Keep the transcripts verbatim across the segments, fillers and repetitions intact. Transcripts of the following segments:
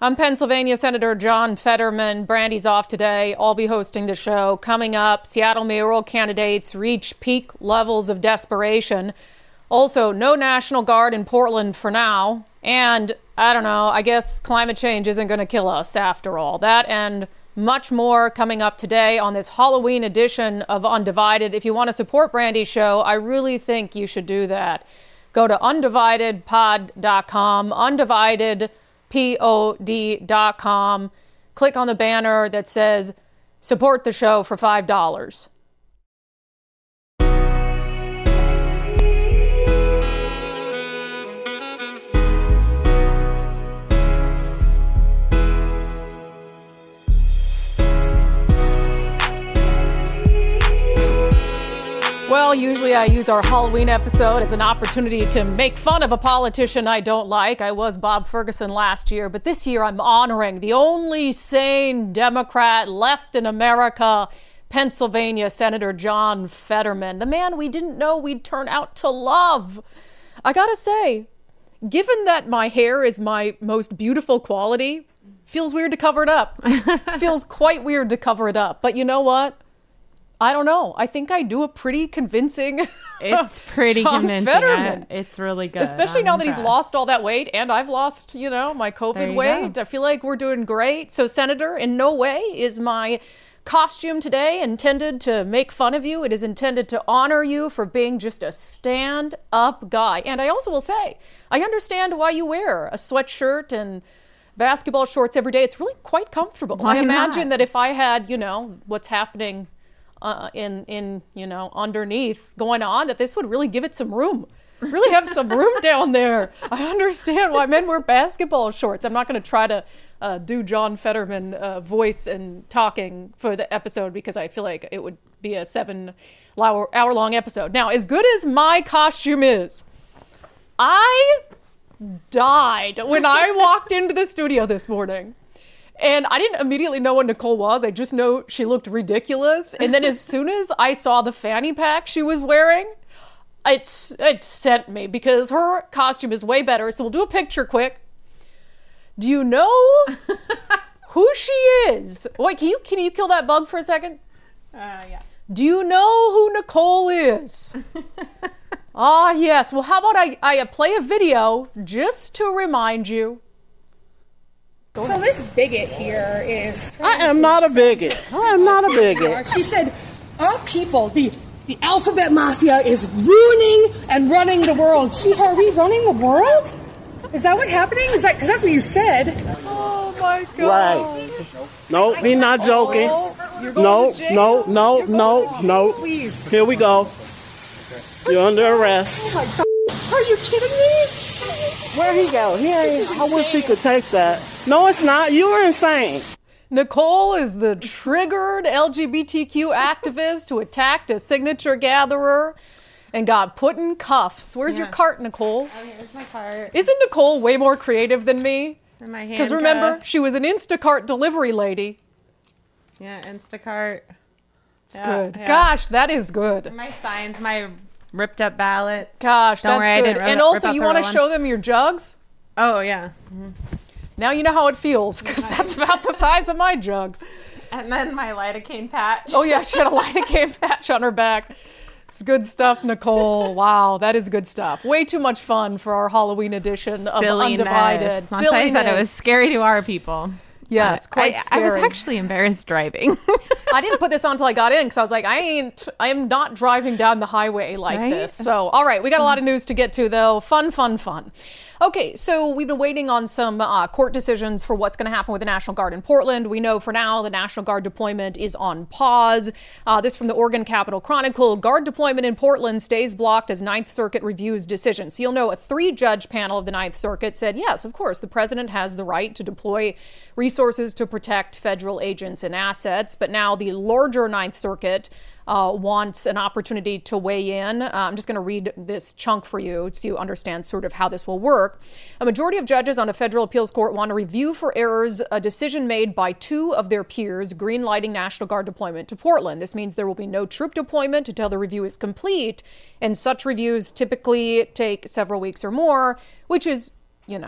I'm Pennsylvania Senator John Fetterman. Brandy's off today. I'll be hosting the show. Coming up, Seattle mayoral candidates reach peak levels of desperation. Also, no National Guard in Portland for now. And I don't know, I guess climate change isn't going to kill us after all. That and much more coming up today on this Halloween edition of Undivided. If you want to support Brandy's show, I really think you should do that. Go to undivided pod dot com, undivided pod dot com. Click on the banner that says support the show for five dollars. Well, usually I use our Halloween episode as an opportunity to make fun of a politician I don't like. I was Bob Ferguson last year, but this year I'm honoring the only sane Democrat left in America, Pennsylvania Senator John Fetterman, the man we didn't know we'd turn out to love. I gotta say, given that my hair is my most beautiful quality, feels weird to cover it up. Feels quite weird to cover it up. But you know what? I don't know. I think I do a pretty convincing It's pretty John convincing. Fetterman. I, it's really good. Especially I'm now impressed. that he's lost all that weight and I've lost, you know, my COVID weight. Go. I feel like we're doing great. So, Senator, in no way is my costume today intended to make fun of you. It is intended to honor you for being just a stand-up guy. And I also will say, I understand why you wear a sweatshirt and basketball shorts every day. It's really quite comfortable. Why I imagine not? that if I had, you know, what's happening Uh, in, in, you know, underneath going on, that this would really give it some room. Really have some room down there. I understand why men wear basketball shorts. I'm not going to try to uh, do John Fetterman uh, voice and talking for the episode because I feel like it would be a seven hour, hour long episode. Now, as good as my costume is, I died when I walked into the studio this morning. And I didn't immediately know what Nicole was. I just know she looked ridiculous. And then as soon as I saw the fanny pack she was wearing, it, it sent me because her costume is way better. So we'll do a picture quick. Do you know who she is? Wait, can you, can you kill that bug for a second? Uh, yeah. Do you know who Nicole is? Ah, yes. Well, how about I, I play a video just to remind you. So this bigot here is... I am not a bigot. I am not a bigot. She said, our people, the, the alphabet mafia is ruining and running the world. Sweetheart, are we running the world? Is that what's happening? Is that, because that's what you said. Oh, my God. Right. No, he's not joking. You're going No, to jail. no, no, You're going no, to jail, no. Please. Here we go. You're under arrest. Oh my God. Are you kidding me? Where'd he go? He ain't. I wish he could take that. No, it's not. You are insane. Nicole is the triggered L G B T Q activist who attacked a signature gatherer and got put in cuffs. Where's Yeah. your cart, Nicole? Oh, here's my cart. Isn't Nicole way more creative than me? And my Because remember, handcuffs. she was an Instacart delivery lady. Yeah, Instacart. It's Yeah, good. yeah. Gosh, that is good. My signs, my ripped up ballots. Gosh, Don't that's worry, I good. didn't rip- And rip also, out you the want to real one. show them your jugs? Oh, yeah. Now you know how it feels, because that's about the size of my jugs. And then my lidocaine patch. Oh, yeah, she had a lidocaine patch on her back. It's good stuff, Nicole. Wow, that is good stuff. Way too much fun for our Halloween edition of Silliness. Undivided. Once I said it was scary to our people. Yes, quite I, scary. I was actually embarrassed driving. I didn't put this on until I got in because I was like, I ain't, I am not driving down the highway like Right? this. So, all right, we got a lot of news to get to though. Fun, fun, fun. Okay, so we've been waiting on some uh, court decisions for what's going to happen with the National Guard in Portland. We know for now the National Guard deployment is on pause. Uh, this from the Oregon Capitol Chronicle. Guard deployment in Portland stays blocked as Ninth Circuit reviews decision. So you'll know a three-judge panel of the Ninth Circuit said, yes, of course, the president has the right to deploy resources to protect federal agents and assets. But now the larger Ninth Circuit Uh, wants an opportunity to weigh in. Uh, I'm just going to read this chunk for you so you understand sort of how this will work. A majority of judges on a federal appeals court want to review for errors a decision made by two of their peers greenlighting National Guard deployment to Portland. This means there will be no troop deployment until the review is complete, and such reviews typically take several weeks or more, which is, you know,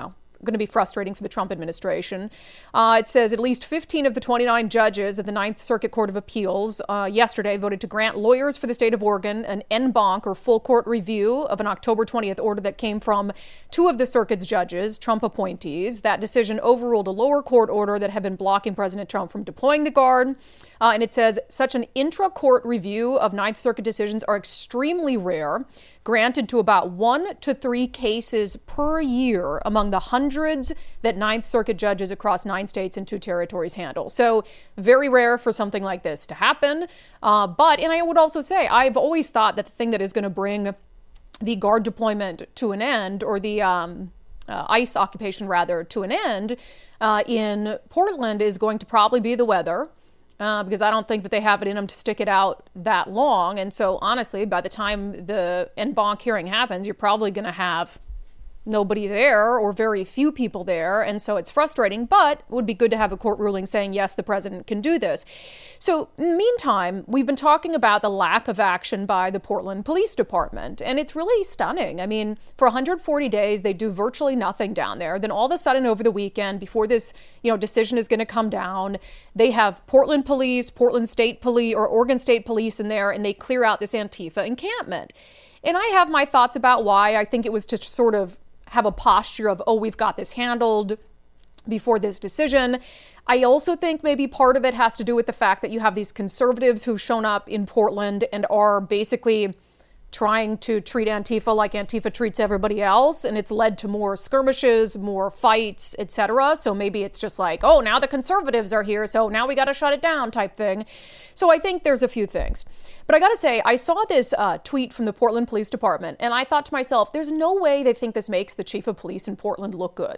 going to be frustrating for the Trump administration. Uh, it says at least fifteen of the twenty-nine judges at the Ninth Circuit Court of Appeals uh, yesterday voted to grant lawyers for the state of Oregon an en banc or full court review of an October twentieth order that came from two of the circuit's judges, Trump appointees. That decision overruled a lower court order that had been blocking President Trump from deploying the Guard. Uh, and it says such an intra-court review of Ninth Circuit decisions are extremely rare, granted to about one to three cases per year among the hundreds that Ninth Circuit judges across nine states and two territories handle. So very rare for something like this to happen. Uh, but, and I would also say, I've always thought that the thing that is going to bring the Guard deployment to an end, or the um, uh, ICE occupation rather, to an end uh, in Portland is going to probably be the weather. Uh, because I don't think that they have it in them to stick it out that long. And so, honestly, by the time the en banc hearing happens, you're probably going to have nobody there or very few people there. And so it's frustrating, but it would be good to have a court ruling saying, yes, the president can do this. So in the meantime, we've been talking about the lack of action by the Portland Police Department. And it's really stunning. I mean, for one hundred forty days, they do virtually nothing down there. Then all of a sudden over the weekend, before this, you know, decision is going to come down, they have Portland Police, Portland State Police, or Oregon State Police in there, and they clear out this Antifa encampment. And I have my thoughts about why. I think it was to sort of have a posture of, oh, we've got this handled before this decision. I also think maybe part of it has to do with the fact that you have these conservatives who've shown up in Portland and are basically trying to treat Antifa like Antifa treats everybody else, and it's led to more skirmishes, more fights, et cetera. So maybe it's just like, oh, now the conservatives are here, so now we got to shut it down type thing. So I think there's a few things. But I got to say, I saw this uh, tweet from the Portland Police Department, and I thought to myself, there's no way they think this makes the chief of police in Portland look good.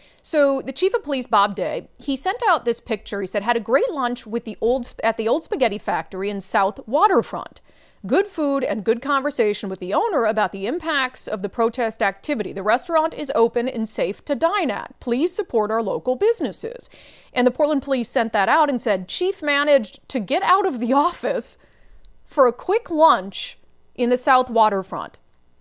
So the chief of police, Bob Day, he sent out this picture. He said, had a great lunch with the old at the Old Spaghetti Factory in South Waterfront. Good food and good conversation with the owner about the impacts of the protest activity. The restaurant is open and safe to dine at. Please support our local businesses. And the Portland police sent that out and said, Chief managed to get out of the office for a quick lunch in the South Waterfront.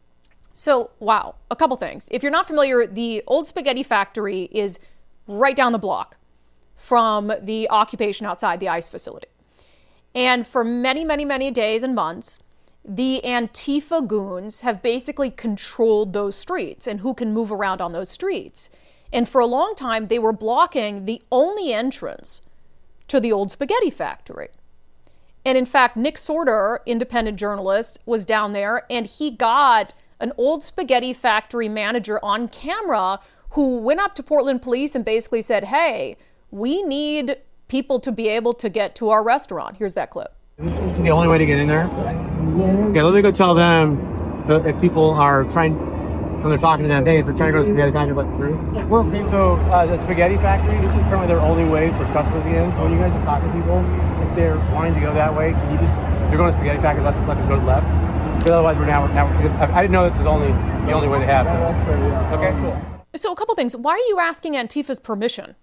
So, wow, a couple things. If you're not familiar, the Old Spaghetti Factory is right down the block from the occupation outside the ICE facility. And for many, many, many days and months, the Antifa goons have basically controlled those streets and who can move around on those streets. And for a long time, they were blocking the only entrance to the Old Spaghetti Factory. And in fact, Nick Sorter, independent journalist, was down there, and he got an Old Spaghetti Factory manager on camera who went up to Portland police and basically said, hey, we need people to be able to get to our restaurant. Here's that clip. This is the only way to get in there? Okay, let me go tell them that if people are trying, when they're talking to them, hey, if they're trying to go to Spaghetti Factory, let through. Well, so uh, the Spaghetti Factory, this is currently their only way for customers to get in. So when you guys are talking to people, if they're wanting to go that way, can you just, if you're going to Spaghetti Factory, let them, let them go to the left? Because otherwise, we're now, now, I didn't know this is only the only way they have. So. Okay, cool. So a couple things. Why are you asking Antifa's permission?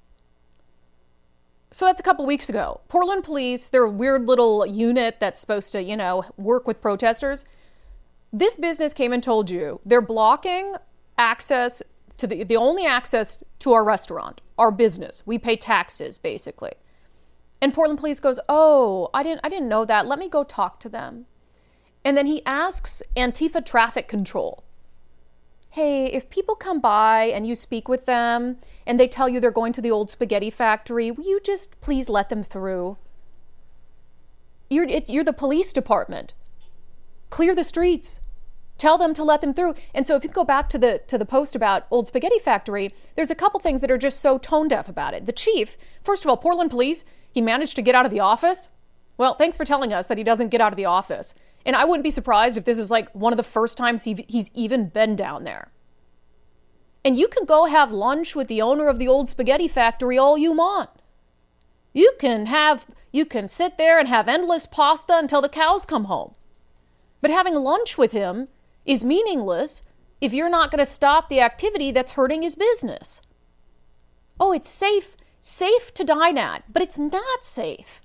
So that's a couple weeks ago. Portland police, they're a weird little unit that's supposed to, you know, work with protesters. This business came and told you they're blocking access to the, the only access to our restaurant, our business. We pay taxes, basically. And Portland police goes, oh, I didn't, I didn't know that. Let me go talk to them. And then he asks Antifa traffic control, hey, if people come by and you speak with them and they tell you they're going to the Old Spaghetti Factory, will you just please let them through? You're, it, you're the police department. Clear the streets. Tell them to let them through. And so if you go back to the to the post about Old Spaghetti Factory, there's a couple things that are just so tone deaf about it. The chief, first of all, Portland police, he managed to get out of the office. Well, thanks for telling us that he doesn't get out of the office. And I wouldn't be surprised if this is like one of the first times he, he's even been down there. And you can go have lunch with the owner of the Old Spaghetti Factory all you want. You can have, you can sit there and have endless pasta until the cows come home. But having lunch with him is meaningless if you're not going to stop the activity that's hurting his business. Oh, it's safe, safe to dine at, but it's not safe.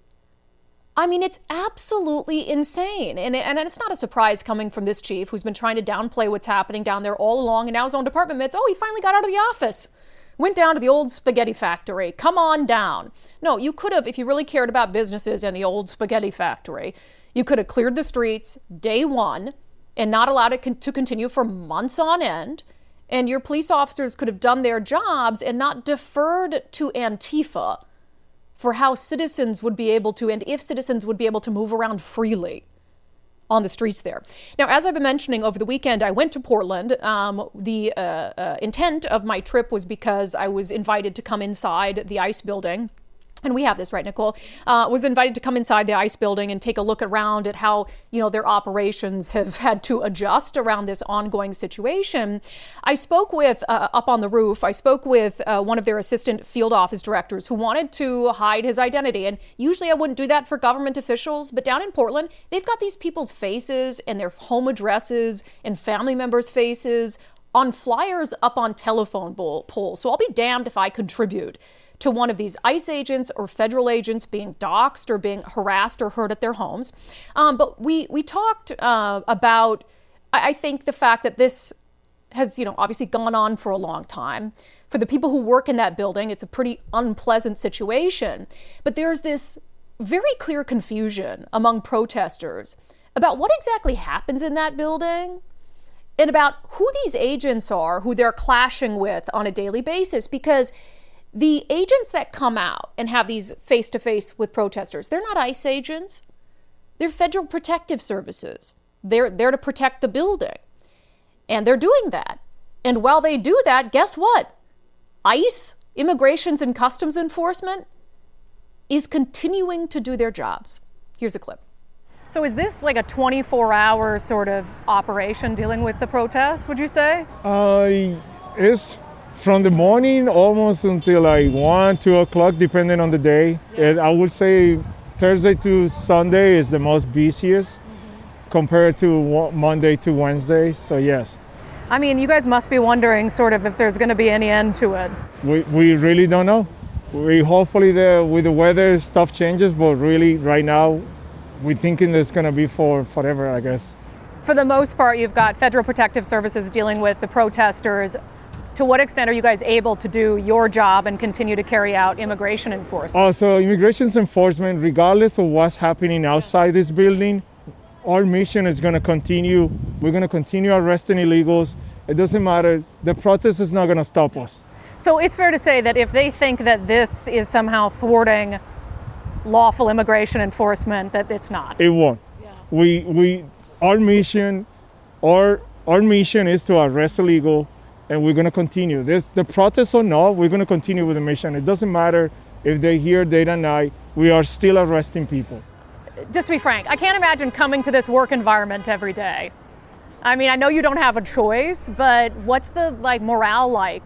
I mean, it's absolutely insane. And, and it's not a surprise coming from this chief who's been trying to downplay what's happening down there all along. And now his own department admits, oh, he finally got out of the office. went down to the old spaghetti factory. Come on down. No, you could have, if you really cared about businesses and the old spaghetti factory, you could have cleared the streets day one and not allowed it con- to continue for months on end. And your police officers could have done their jobs and not deferred to Antifa for how citizens would be able to, and if citizens would be able to move around freely on the streets there. Now, as I've been mentioning, over the weekend, I went to Portland. Um, the uh, uh, intent of my trip was because I was invited to come inside the ICE building. And we have this, right, Nicole? Uh, was invited to come inside the ICE building and take a look around at how, you know, their operations have had to adjust around this ongoing situation. I spoke with, uh, up on the roof, I spoke with uh, one of their assistant field office directors who wanted to hide his identity. And usually I wouldn't do that for government officials, but down in Portland, they've got these people's faces and their home addresses and family members' faces on flyers up on telephone poles. So I'll be damned if I contribute to one of these ICE agents or federal agents being doxxed or being harassed or hurt at their homes. Um, but we we talked uh, about, I think, the fact that this has, you know, obviously gone on for a long time. For the people who work in that building, it's a pretty unpleasant situation. But there's this very clear confusion among protesters about what exactly happens in that building and about who these agents are, who they're clashing with on a daily basis. Because the agents that come out and have these face-to-face with protesters, they're not ICE agents. They're Federal Protective Services. They're there to protect the building. And they're doing that. And while they do that, guess what? ICE, Immigrations and Customs Enforcement, is continuing to do their jobs. Here's a clip. So is this like a twenty-four hour sort of operation dealing with the protests, would you say? Uh, it's from the morning almost until like one, two o'clock, depending on the day. Yeah. And I would say Thursday to Sunday is the most busiest mm-hmm. compared to Monday to Wednesday. So yes. I mean, you guys must be wondering sort of if there's going to be any end to it. We we really don't know. We hopefully the with the weather stuff changes, but really right now we're thinking it's going to be for forever, I guess. For the most part, you've got Federal Protective Services dealing with the protesters. To what extent are you guys able to do your job and continue to carry out immigration enforcement? Also, immigration enforcement, regardless of what's happening outside this building, our mission is going to continue. We're going to continue arresting illegals. It doesn't matter. The protest is not going to stop us. So it's fair to say that if they think that this is somehow thwarting lawful immigration enforcement, that it's not. It won't. Yeah. We we our mission, our our mission is to arrest illegal. And we're going to continue. This, the protest or not, we're going to continue with the mission. It doesn't matter if they're here day and night. We are still arresting people. Just to be frank, I can't imagine coming to this work environment every day. I mean, I know you don't have a choice, but what's the like morale like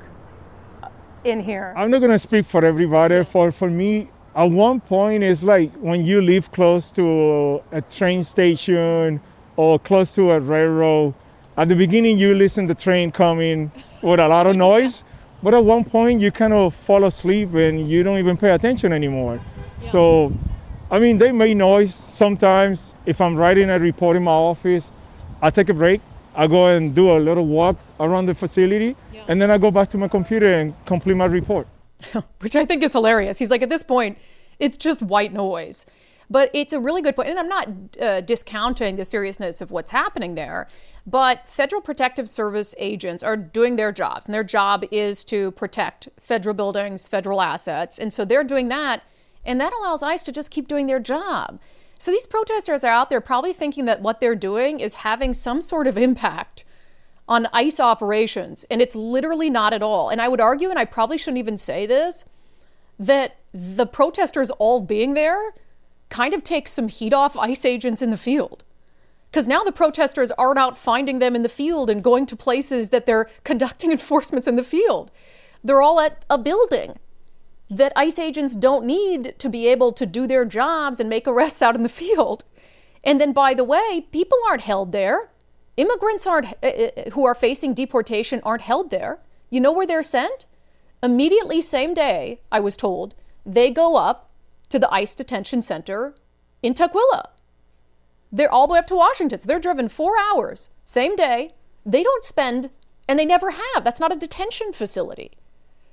in here? I'm not going to speak for everybody. For, for me, at one point, it's like when you live close to a train station or close to a railroad. At the beginning, you listen to the train coming with a lot of noise, but at one point you kind of fall asleep and you don't even pay attention anymore. Yeah. So, I mean, they make noise sometimes. If I'm writing a report in my office, I take a break. I go and do a little walk around the facility, yeah. and then I go back to my computer and complete my report. Which I think is hilarious. He's like, at this point, it's just white noise. But it's a really good point, and I'm not uh, discounting the seriousness of what's happening there. But Federal Protective Service agents are doing their jobs, and their job is to protect federal buildings, federal assets. And so they're doing that, and that allows ICE to just keep doing their job. So these protesters are out there probably thinking that what they're doing is having some sort of impact on ICE operations, and it's literally not at all. And I would argue, and I probably shouldn't even say this, that the protesters all being there kind of takes some heat off ICE agents in the field. Because now the protesters aren't out finding them in the field and going to places that they're conducting enforcements in the field. They're all at a building that ICE agents don't need to be able to do their jobs and make arrests out in the field. And then, by the way, people aren't held there. Immigrants aren't uh, who are facing deportation aren't held there. You know where they're sent? Immediately, same day, I was told, they go up to the ICE detention center in Tukwila. They're all the way up to Washington. So they're driven four hours, same day. They don't spend, and they never have. That's not a detention facility.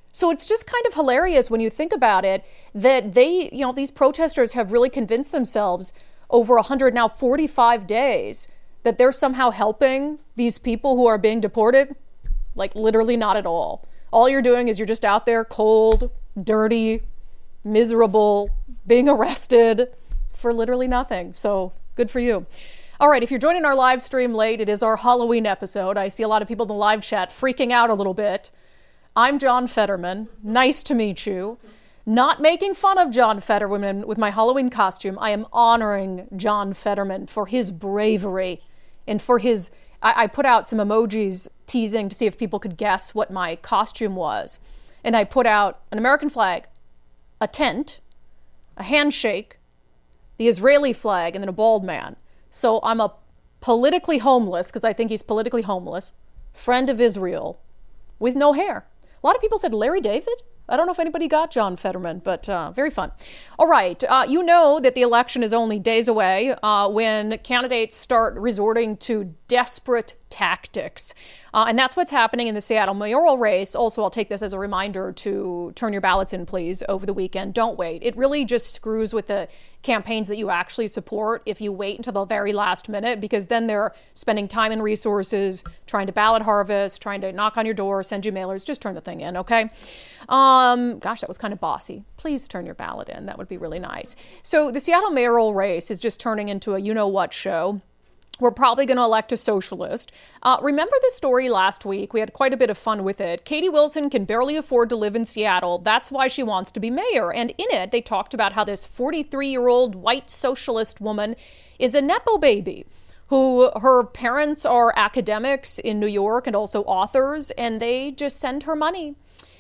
So it's just kind of hilarious when you think about it that they, you know, these protesters have really convinced themselves over one hundred now forty-five days that they're somehow helping these people who are being deported. Like literally not at all. All you're doing is you're just out there cold, dirty, miserable, being arrested for literally nothing. So good for you. All right, if you're joining our live stream late, it is our Halloween episode. I see a lot of people in the live chat freaking out a little bit. I'm John Fetterman. Nice to meet you. Not making fun of John Fetterman with my Halloween costume. I am honoring John Fetterman for his bravery and for his... I, I put out some emojis teasing to see if people could guess what my costume was. And I put out an American flag, a tent, a handshake, the Israeli flag, and then a bald man. So I'm a politically homeless, because I think he's politically homeless, friend of Israel with no hair. A lot of people said Larry David. I don't know if anybody got John Fetterman, but uh, very fun. All right. Uh, you know that the election is only days away uh, when candidates start resorting to desperate tactics. Uh, and that's what's happening in the Seattle mayoral race. Also, I'll take this as a reminder to turn your ballots in, please, over the weekend. Don't wait. It really just screws with the campaigns that you actually support if you wait until the very last minute, because then they're spending time and resources trying to ballot harvest, trying to knock on your door, send you mailers. Just turn the thing in, okay? Um, gosh, that was kind of bossy. Please turn your ballot in. That would be really nice. So the Seattle mayoral race is just turning into a you-know-what show. We're probably going to elect a socialist. Uh, remember the story last week? We had quite a bit of fun with it. Katie Wilson can barely afford to live in Seattle. That's why she wants to be mayor. And in it, they talked about how this forty-three-year-old white socialist woman is a Nepo baby, who her parents are academics in New York and also authors, and they just send her money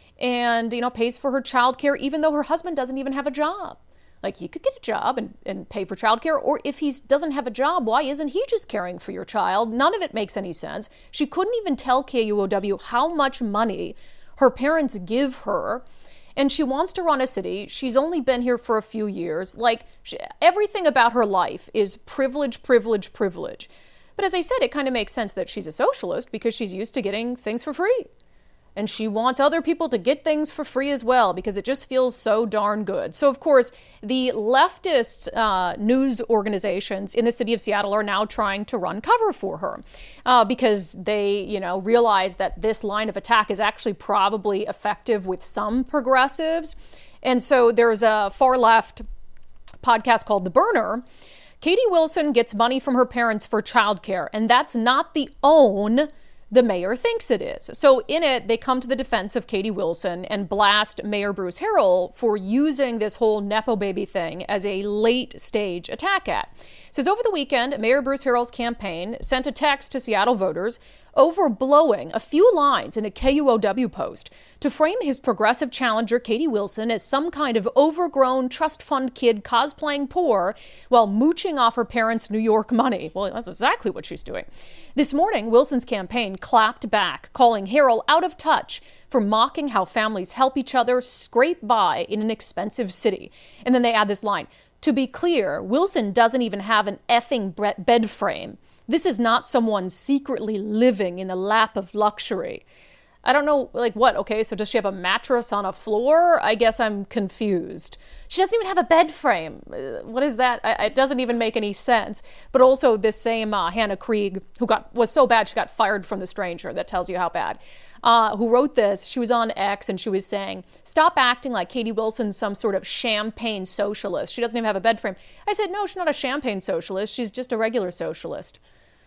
and, you know, pays for her childcare, even though her husband doesn't even have a job. Like, he could get a job and, and pay for childcare, or if he doesn't have a job, why isn't he just caring for your child? None of it makes any sense. She couldn't even tell K U O W how much money her parents give her, and she wants to run a city. She's only been here for a few years. Like, she, everything about her life is privilege, privilege, privilege. But as I said, it kind of makes sense that she's a socialist because she's used to getting things for free. And she wants other people to get things for free as well because it just feels so darn good. So, of course, the leftist uh, news organizations in the city of Seattle are now trying to run cover for her uh, because they, you know, realize that this line of attack is actually probably effective with some progressives. And so there's a far left podcast called The Burner. Katie Wilson gets money from her parents for childcare, and that's not the own the mayor thinks it is. So in it, they come to the defense of Katie Wilson and blast Mayor Bruce Harrell for using this whole Nepo baby thing as a late stage attack ad. It says over the weekend, Mayor Bruce Harrell's campaign sent a text to Seattle voters overblowing a few lines in a K U O W post to frame his progressive challenger Katie Wilson as some kind of overgrown trust fund kid cosplaying poor while mooching off her parents' New York money. Well, that's exactly what she's doing. This morning, Wilson's campaign clapped back, calling Harrell out of touch for mocking how families help each other scrape by in an expensive city. And then they add this line, to be clear, Wilson doesn't even have an effing bed frame. This is not someone secretly living in the lap of luxury. I don't know, like what? Okay, so does she have a mattress on a floor? I guess I'm confused. She doesn't even have a bed frame. What is that? I, it doesn't even make any sense. But also this same uh, Hannah Krieg, who got was so bad she got fired from The Stranger. That tells you how bad. Uh, who wrote this, she was on X and she was saying, stop acting like Katie Wilson's some sort of champagne socialist. She doesn't even have a bed frame. I said, no, she's not a champagne socialist. She's just a regular socialist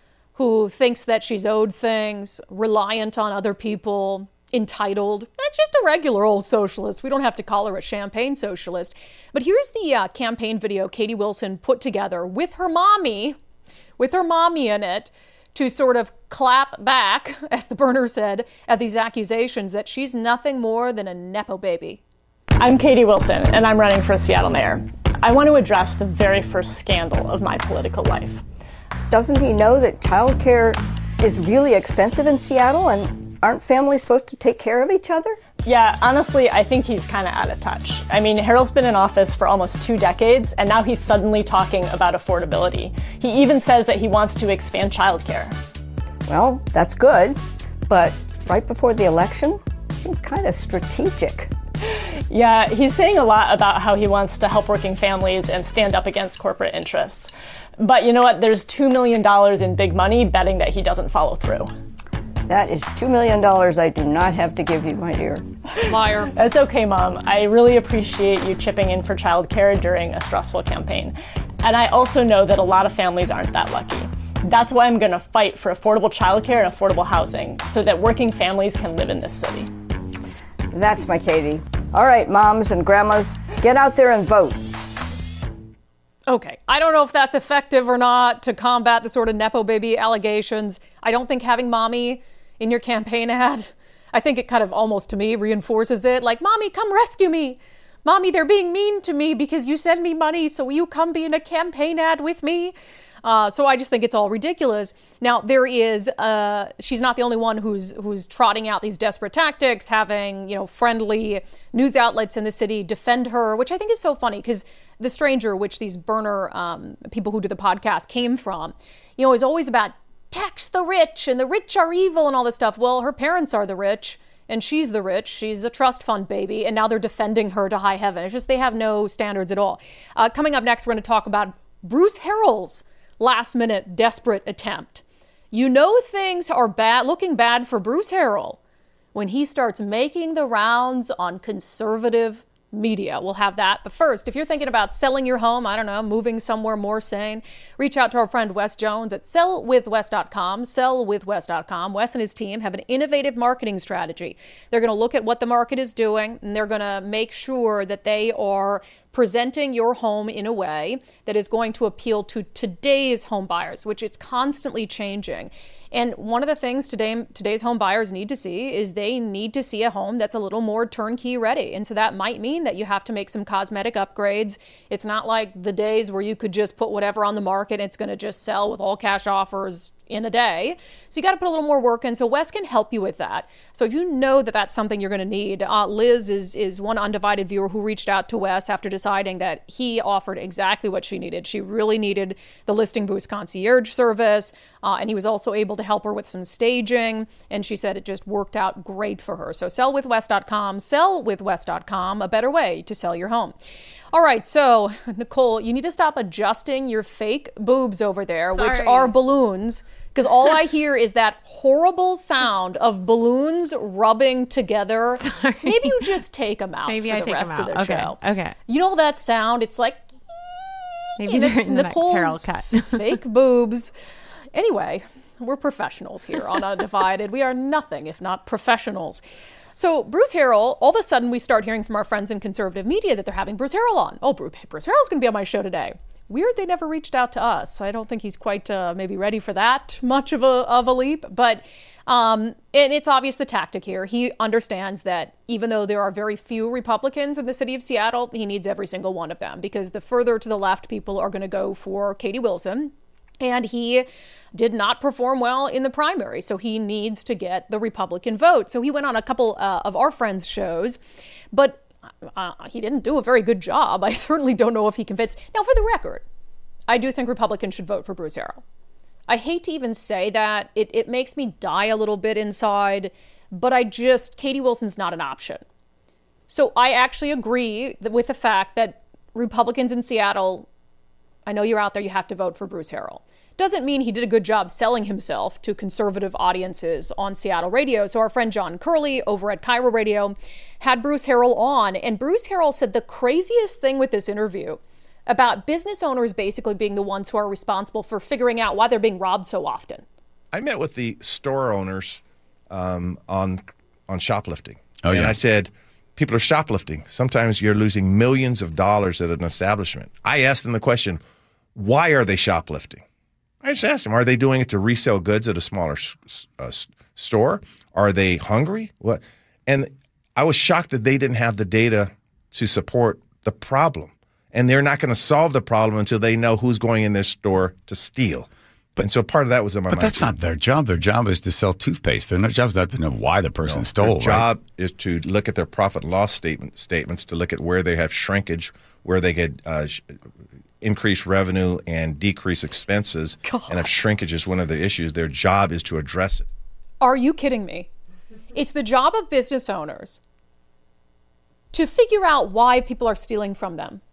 who thinks that she's owed things, reliant on other people, entitled. That's just a regular old socialist. We don't have to call her a champagne socialist. But here's the uh, campaign video Katie Wilson put together with her mommy, with her mommy in it, to sort of clap back, as the Burner said, at these accusations that she's nothing more than a Nepo baby. I'm Katie Wilson, and I'm running for Seattle mayor. I want to address the very first scandal of my political life. Doesn't he know that childcare is really expensive in Seattle, and aren't families supposed to take care of each other? Yeah, honestly, I think he's kind of out of touch. I mean, Harrell's been in office for almost two decades, and now he's suddenly talking about affordability. He even says that he wants to expand childcare. Well, that's good, but right before the election, Seems kind of strategic. Yeah, he's saying a lot about how he wants to help working families and stand up against corporate interests. But you know what? There's two million dollars in big money betting that he doesn't follow through. That is two million dollars I do not have to give you, my dear. Liar. That's okay, Mom. I really appreciate you chipping in for childcare during a stressful campaign. And I also know that a lot of families aren't that lucky. That's why I'm going to fight for affordable childcare and affordable housing so that working families can live in this city. That's my Katie. All right, moms and grandmas, get out there and vote. Okay, I don't know if that's effective or not to combat the sort of Nepo baby allegations. I don't think having mommy in your campaign ad, I think it kind of almost to me reinforces it. Like, mommy, come rescue me. Mommy, they're being mean to me because you send me money, so will you come be in a campaign ad with me? Uh, so I just think it's all ridiculous. Now, there is, uh, she's not the only one who's who's trotting out these desperate tactics, having, you know, friendly news outlets in the city defend her, which I think is so funny because The Stranger, which these burner um, people who do the podcast came from, you know, is always about tax the rich and the rich are evil and all this stuff. Well, her parents are the rich and she's the rich. She's a trust fund baby. And now they're defending her to high heaven. It's just they have no standards at all. Uh, coming up next, we're going to talk about Bruce Harrell's last minute desperate attempt. You know things are bad, looking bad for Bruce Harrell when he starts making the rounds on conservative media. We'll have that. But first, if you're thinking about selling your home, I don't know, moving somewhere more sane, reach out to our friend Wes Jones at sell with wes dot com, sell with wes dot com. Wes and his team have an innovative marketing strategy. They're going to look at what the market is doing, and they're going to make sure that they are presenting your home in a way that is going to appeal to today's home buyers, which it's constantly changing. And one of the things today today's home buyers need to see is they need to see a home that's a little more turnkey ready. And so that might mean that you have to make some cosmetic upgrades. It's not like the days where you could just put whatever on the market and it's going to just sell with all cash offers in a day. So you got to put a little more work in. So Wes can help you with that. So if you know that that's something you're going to need, uh, Liz is is one undivided viewer who reached out to Wes after deciding that he offered exactly what she needed. She really needed the Listing Boost concierge service, uh, and he was also able to help her with some staging. And she said it just worked out great for her. So sell with wes dot com, sell with wes dot com, a better way to sell your home. All right, so Nicole, you need to stop adjusting your fake boobs over there, Sorry. which are balloons. Because all I hear is that horrible sound of balloons rubbing together. Sorry. Maybe you just take them out Maybe for I the take rest them of out. the Okay. show. Okay. You know that sound? It's like, Maybe and it's during the next Nicole's Carol cut. fake boobs. Anyway, we're professionals here on Undivided. We are nothing if not professionals. So Bruce Harrell, all of a sudden we start hearing from our friends in conservative media that they're having Bruce Harrell on. Oh, Bruce Harrell's going to be on my show today. Weird they never reached out to us. I don't think he's quite uh, maybe ready for that much of a of a leap. But um, and it's obvious the tactic here. He understands that even though there are very few Republicans in the city of Seattle, he needs every single one of them because the further to the left people are going to go for Katie Wilson. And he did not perform well in the primary, so he needs to get the Republican vote. So he went on a couple uh, of our friends' shows, but uh, he didn't do a very good job. I certainly don't know if he convinced. Now, for the record, I do think Republicans should vote for Bruce Harrell. I hate to even say that. It, it makes me die a little bit inside, but I just, Katie Wilson's not an option. So I actually agree with the fact that Republicans in Seattle, I know you're out there, you have to vote for Bruce Harrell. Doesn't mean he did a good job selling himself to conservative audiences on Seattle radio. So our friend John Curley over at Cairo Radio had Bruce Harrell on, and Bruce Harrell said the craziest thing with this interview about business owners basically being the ones who are responsible for figuring out why they're being robbed so often. I met with the store owners um, on on shoplifting. Oh, and yeah. I said, people are shoplifting. Sometimes you're losing millions of dollars at an establishment. I asked them the question, why are they shoplifting? I just asked them, are they doing it to resell goods at a smaller uh, store? Are they hungry? What? And I was shocked that they didn't have the data to support the problem. And they're not going to solve the problem until they know who's going in their store to steal. But, and so part of that was in my but mind. But that's not their job. Their job is to sell toothpaste. Their job is not to know why the person no, stole. Their job right? is to look at their profit and loss statement, statements, to look at where they have shrinkage, where they get uh, sh- increase revenue and decrease expenses. God. And if shrinkage is one of the issues, their job is to address it. Are you kidding me? It's the job of business owners to figure out why people are stealing from them.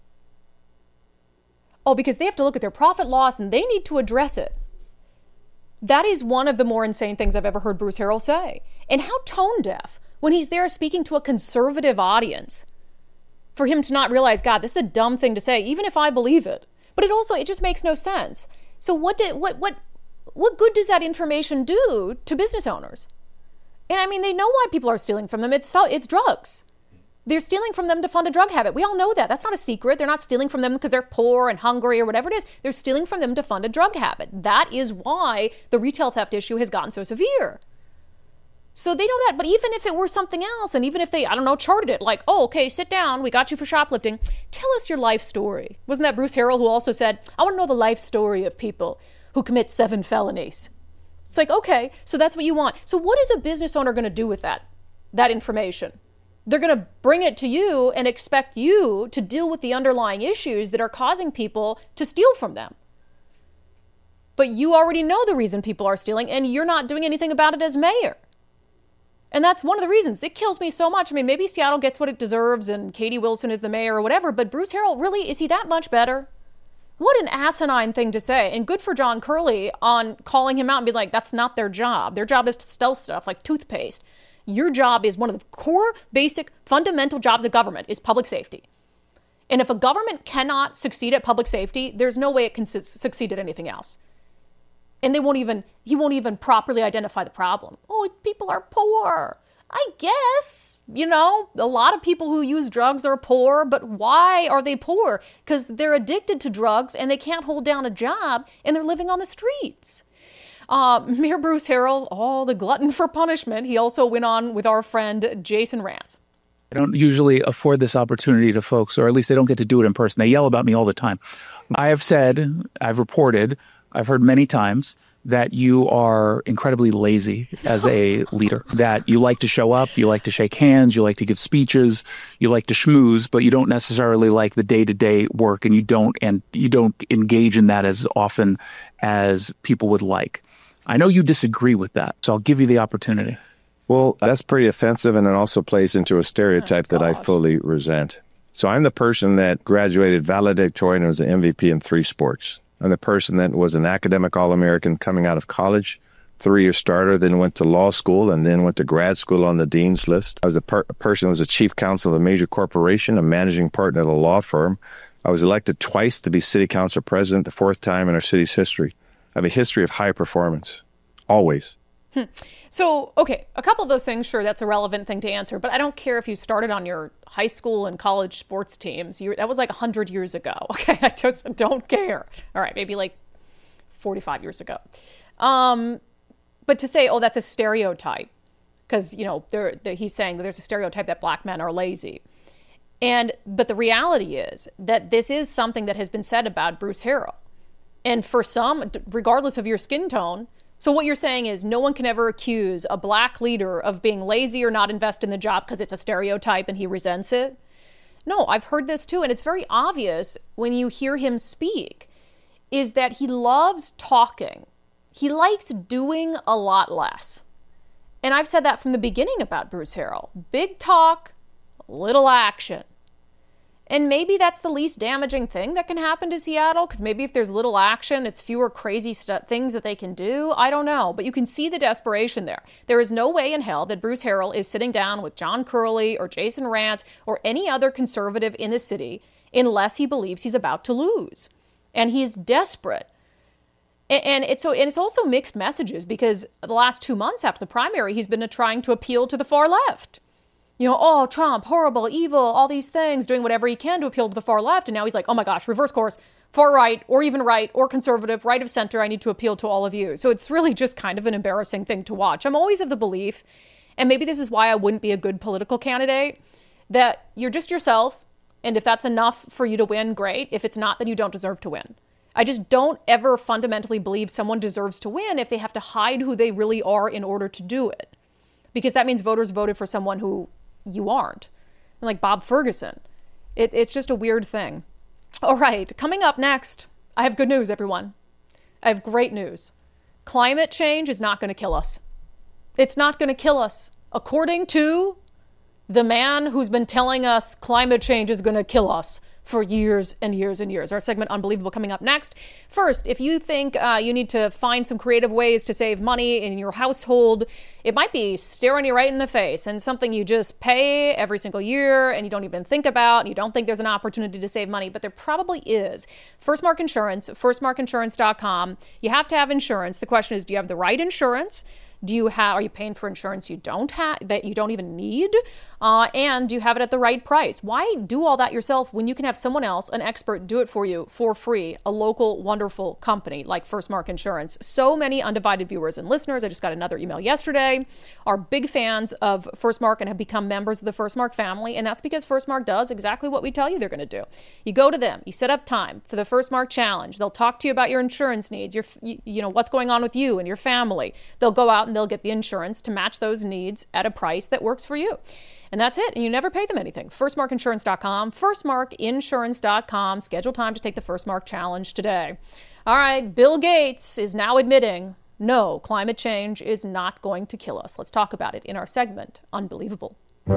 Oh, because they have to look at their profit loss and they need to address it. That is one of the more insane things I've ever heard Bruce Harrell say. And how tone deaf when he's there speaking to a conservative audience for him to not realize, God, this is a dumb thing to say, even if I believe it. But it also, it just makes no sense. So what did, what, what, what good does that information do to business owners? And I mean, they know why people are stealing from them. It's, it's drugs. They're stealing from them to fund a drug habit. We all know that. That's not a secret. They're not stealing from them because they're poor and hungry or whatever it is. They're stealing from them to fund a drug habit. That is why the retail theft issue has gotten so severe. So they know that. But even if it were something else, and even if they, I don't know, charted it like, oh, okay, sit down. We got you for shoplifting. Tell us your life story. Wasn't that Bruce Harrell who also said, I want to know the life story of people who commit seven felonies? It's like, okay, so that's what you want. So what is a business owner going to do with that, that information? They're going to bring it to you and expect you to deal with the underlying issues that are causing people to steal from them. But you already know the reason people are stealing, and you're not doing anything about it as mayor. And that's one of the reasons. It kills me so much. I mean, maybe Seattle gets what it deserves and Katie Wilson is the mayor or whatever, but Bruce Harrell, really, is he that much better? What an asinine thing to say. And good for John Curley on calling him out and being like, that's not their job. Their job is to steal stuff like toothpaste. Your job is one of the core, basic, fundamental jobs of government is public safety. And if a government cannot succeed at public safety, there's no way it can su- succeed at anything else. And they won't even, he won't even properly identify the problem. Oh, people are poor. I guess, you know, a lot of people who use drugs are poor, but why are they poor? Because they're addicted to drugs and they can't hold down a job and they're living on the streets. Uh, Mayor Bruce Harrell, oh, the glutton for punishment. He also went on with our friend Jason Rantz. I don't usually afford this opportunity to folks, or at least they don't get to do it in person. They yell about me all the time. I have said, I've reported, I've heard many times that you are incredibly lazy as a leader, that you like to show up, you like to shake hands, you like to give speeches, you like to schmooze, but you don't necessarily like the day-to-day work, and you don't and you don't engage in that as often as people would like. I know you disagree with that, so I'll give you the opportunity. Well, that's pretty offensive, and it also plays into a stereotype oh, that I fully resent. So I'm the person that graduated valedictorian and was an M V P in three sports. I'm the person that was an academic All-American coming out of college, three-year starter, then went to law school, and then went to grad school on the dean's list. I was a, per- a person who was a chief counsel of a major corporation, a managing partner at a law firm. I was elected twice to be city council president, the fourth time in our city's history. I have a history of high performance, always. Hmm. So, okay, a couple of those things, sure, that's a relevant thing to answer, but I don't care if you started on your high school and college sports teams. You, that was like one hundred years ago, okay? I just don't care. All right, maybe like forty-five years ago. Um, but to say, oh, that's a stereotype, because, you know, they're, they're, he's saying that there's a stereotype that black men are lazy. And, but the reality is that this is something that has been said about Bruce Harrell. And for some, regardless of your skin tone, so what you're saying is no one can ever accuse a black leader of being lazy or not invest in the job because it's a stereotype and he resents it. No, I've heard this too, and it's very obvious when you hear him speak, is that he loves talking. He likes doing a lot less. And I've said that from the beginning about Bruce Harrell. Big talk, little action. And maybe that's the least damaging thing that can happen to Seattle, because maybe if there's little action, it's fewer crazy st- things that they can do. I don't know, but you can see the desperation there. There is no way in hell that Bruce Harrell is sitting down with John Curley or Jason Rantz or any other conservative in the city unless he believes he's about to lose. And he's desperate. And, and, it's, so, and it's also mixed messages, because the last two months after the primary, he's been trying to appeal to the far left. You know, oh, Trump, horrible, evil, all these things, doing whatever he can to appeal to the far left. And now he's like, oh my gosh, reverse course, far right, or even right, or conservative, right of center, I need to appeal to all of you. So it's really just kind of an embarrassing thing to watch. I'm always of the belief, and maybe this is why I wouldn't be a good political candidate, that you're just yourself, and if that's enough for you to win, great. If it's not, then you don't deserve to win. I just don't ever fundamentally believe someone deserves to win if they have to hide who they really are in order to do it. Because that means voters voted for someone who you aren't. Like Bob Ferguson. It, it's just a weird thing. All right, coming up next, I have good news, everyone. I have great news. Climate change is not going to kill us. It's not going to kill us. according to the man who's been telling us climate change is going to kill us for years and years and years. Our segment Unbelievable coming up next. First, if you think uh, you need to find some creative ways to save money in your household, it might be staring you right in the face and something you just pay every single year and you don't even think about. You don't think there's an opportunity to save money, but there probably is. Firstmark Insurance, firstmark insurance dot com. You have to have insurance. The question is, do you have the right insurance? Do you have, are you paying for insurance you don't have, that you don't even need? Uh, and do you have it at the right price? Why do all that yourself when you can have someone else, an expert, do it for you for free? A local, wonderful company like Firstmark Insurance. So many undivided viewers and listeners. I just got another email yesterday. Are big fans of Firstmark and have become members of the Firstmark family. And that's because Firstmark does exactly what we tell you they're going to do. You go to them, you set up time for the Firstmark Challenge. They'll talk to you about your insurance needs, your, you, you know, what's going on with you and your family. They'll go out and they'll get the insurance to match those needs at a price that works for you. And that's it. And you never pay them anything. firstmark insurance dot com, firstmark insurance dot com. Schedule time to take the Firstmark Challenge today. All right, Bill Gates is now admitting, no, climate change is not going to kill us. Let's talk about it in our segment, Unbelievable.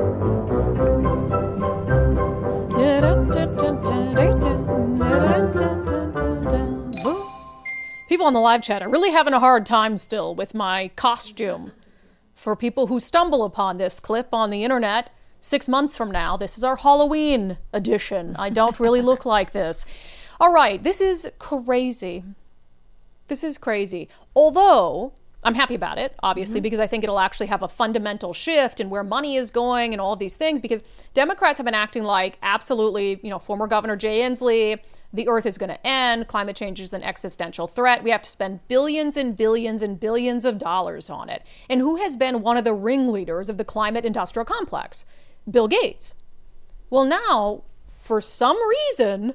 People on the live chat are really having a hard time still with my costume. For people who stumble upon this clip on the internet, six months from now, this is our Halloween edition. I don't really look like this. All right, this is crazy. This is crazy. Although I'm happy about it, obviously, mm-hmm. because I think it'll actually have a fundamental shift in where money is going and all of these things, because Democrats have been acting like absolutely, you know, former Governor Jay Inslee, the earth is going to end, climate change is an existential threat. We have to spend billions and billions and billions of dollars on it. And who has been one of the ringleaders of the climate industrial complex? Bill Gates. Well, now, for some reason,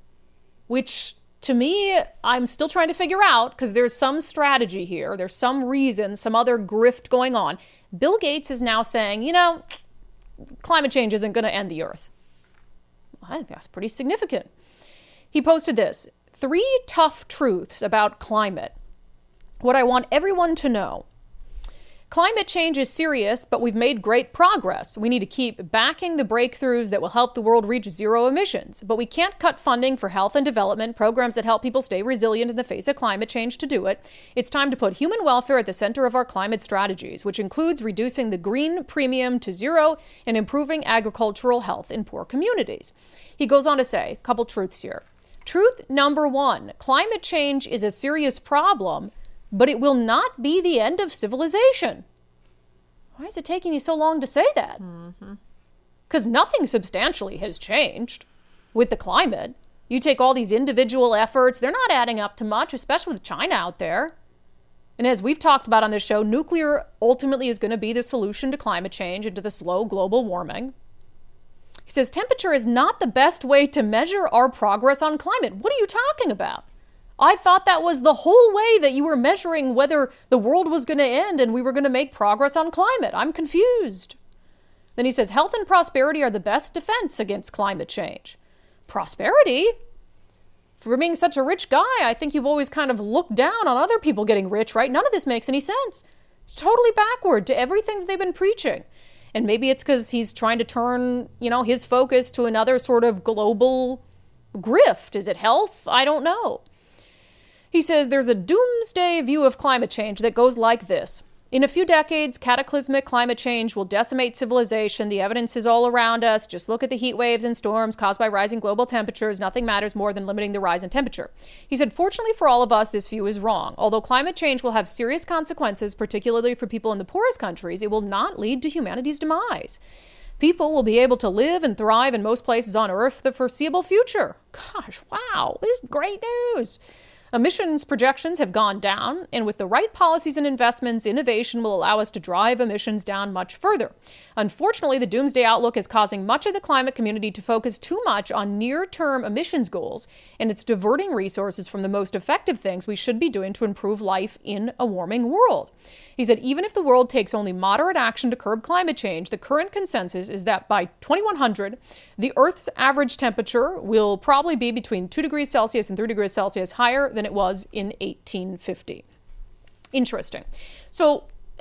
which to me, I'm still trying to figure out, because there's some strategy here, there's some reason, some other grift going on. Bill Gates is now saying, you know, climate change isn't going to end the earth. I think that's pretty significant. He posted this, three tough truths about climate. What I want everyone to know. Climate change is serious, but we've made great progress. We need to keep backing the breakthroughs that will help the world reach zero emissions. But we can't cut funding for health and development, programs that help people stay resilient in the face of climate change to do it. It's time to put human welfare at the center of our climate strategies, which includes reducing the green premium to zero and improving agricultural health in poor communities. He goes on to say, a couple truths here. Truth number one, climate change is a serious problem, but it will not be the end of civilization. Why is it taking you so long to say that? Because mm-hmm. nothing substantially has changed with the climate. You take all these individual efforts, they're not adding up to much, especially with China out there. And as we've talked about on this show, nuclear ultimately is going to be the solution to climate change and to the slow global warming. He says, temperature is not the best way to measure our progress on climate. What are you talking about? I thought that was the whole way that you were measuring whether the world was going to end and we were going to make progress on climate. I'm confused. Then he says, health and prosperity are the best defense against climate change. Prosperity? For being such a rich guy, I think you've always kind of looked down on other people getting rich, right? None of this makes any sense. It's totally backward to everything that they've been preaching. And maybe it's because he's trying to turn, you know, his focus to another sort of global grift. Is it health? I don't know. He says there's a doomsday view of climate change that goes like this. In a few decades, cataclysmic climate change will decimate civilization. The evidence is all around us. Just look at the heat waves and storms caused by rising global temperatures. Nothing matters more than limiting the rise in temperature. He said, fortunately for all of us, this view is wrong. Although climate change will have serious consequences, particularly for people in the poorest countries, it will not lead to humanity's demise. People will be able to live and thrive in most places on Earth for the foreseeable future. Gosh, wow, this is great news. Emissions projections have gone down, and with the right policies and investments, innovation will allow us to drive emissions down much further. Unfortunately, the doomsday outlook is causing much of the climate community to focus too much on near-term emissions goals, and it's diverting resources from the most effective things we should be doing to improve life in a warming world. He said, even if the world takes only moderate action to curb climate change, the current consensus is that by twenty-one hundred, the Earth's average temperature will probably be between two degrees Celsius and three degrees Celsius higher than it was in eighteen fifty. Interesting. So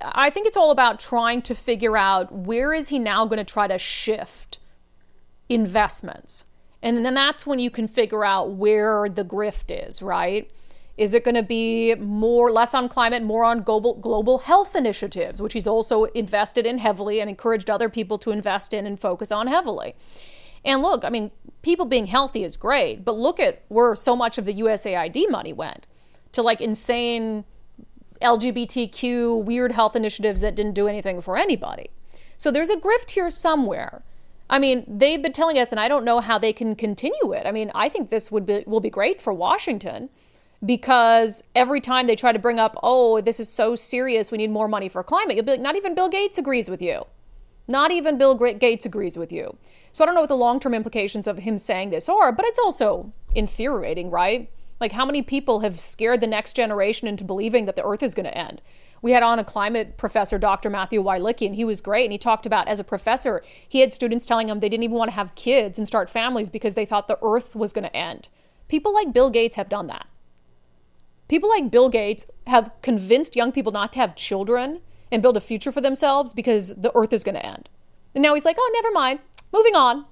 I think it's all about trying to figure out where is he now going to try to shift investments. And then that's when you can figure out where the grift is, right? Is it going to be more, less on climate, more on global, global health initiatives, which he's also invested in heavily and encouraged other people to invest in and focus on heavily. And look, I mean, people being healthy is great, but look at where so much of the U S A I D money went to like insane L G B T Q weird health initiatives that didn't do anything for anybody. So there's a grift here somewhere. I mean, they've been telling us, and I don't know how they can continue it. I mean, I think this would be will be great for Washington, because every time they try to bring up, oh, this is so serious, we need more money for climate, you'll be like, not even Bill Gates agrees with you. Not even Bill Gates agrees with you. So I don't know what the long-term implications of him saying this are, but it's also infuriating, right? Like, how many people have scared the next generation into believing that the earth is going to end? We had on a climate professor, Doctor Matthew Wielicki, and he was great. And he talked about, as a professor, he had students telling him they didn't even want to have kids and start families because they thought the earth was going to end. People like Bill Gates have done that. People like Bill Gates have convinced young people not to have children and build a future for themselves because the earth is going to end. And now he's like, oh, never mind. Moving on.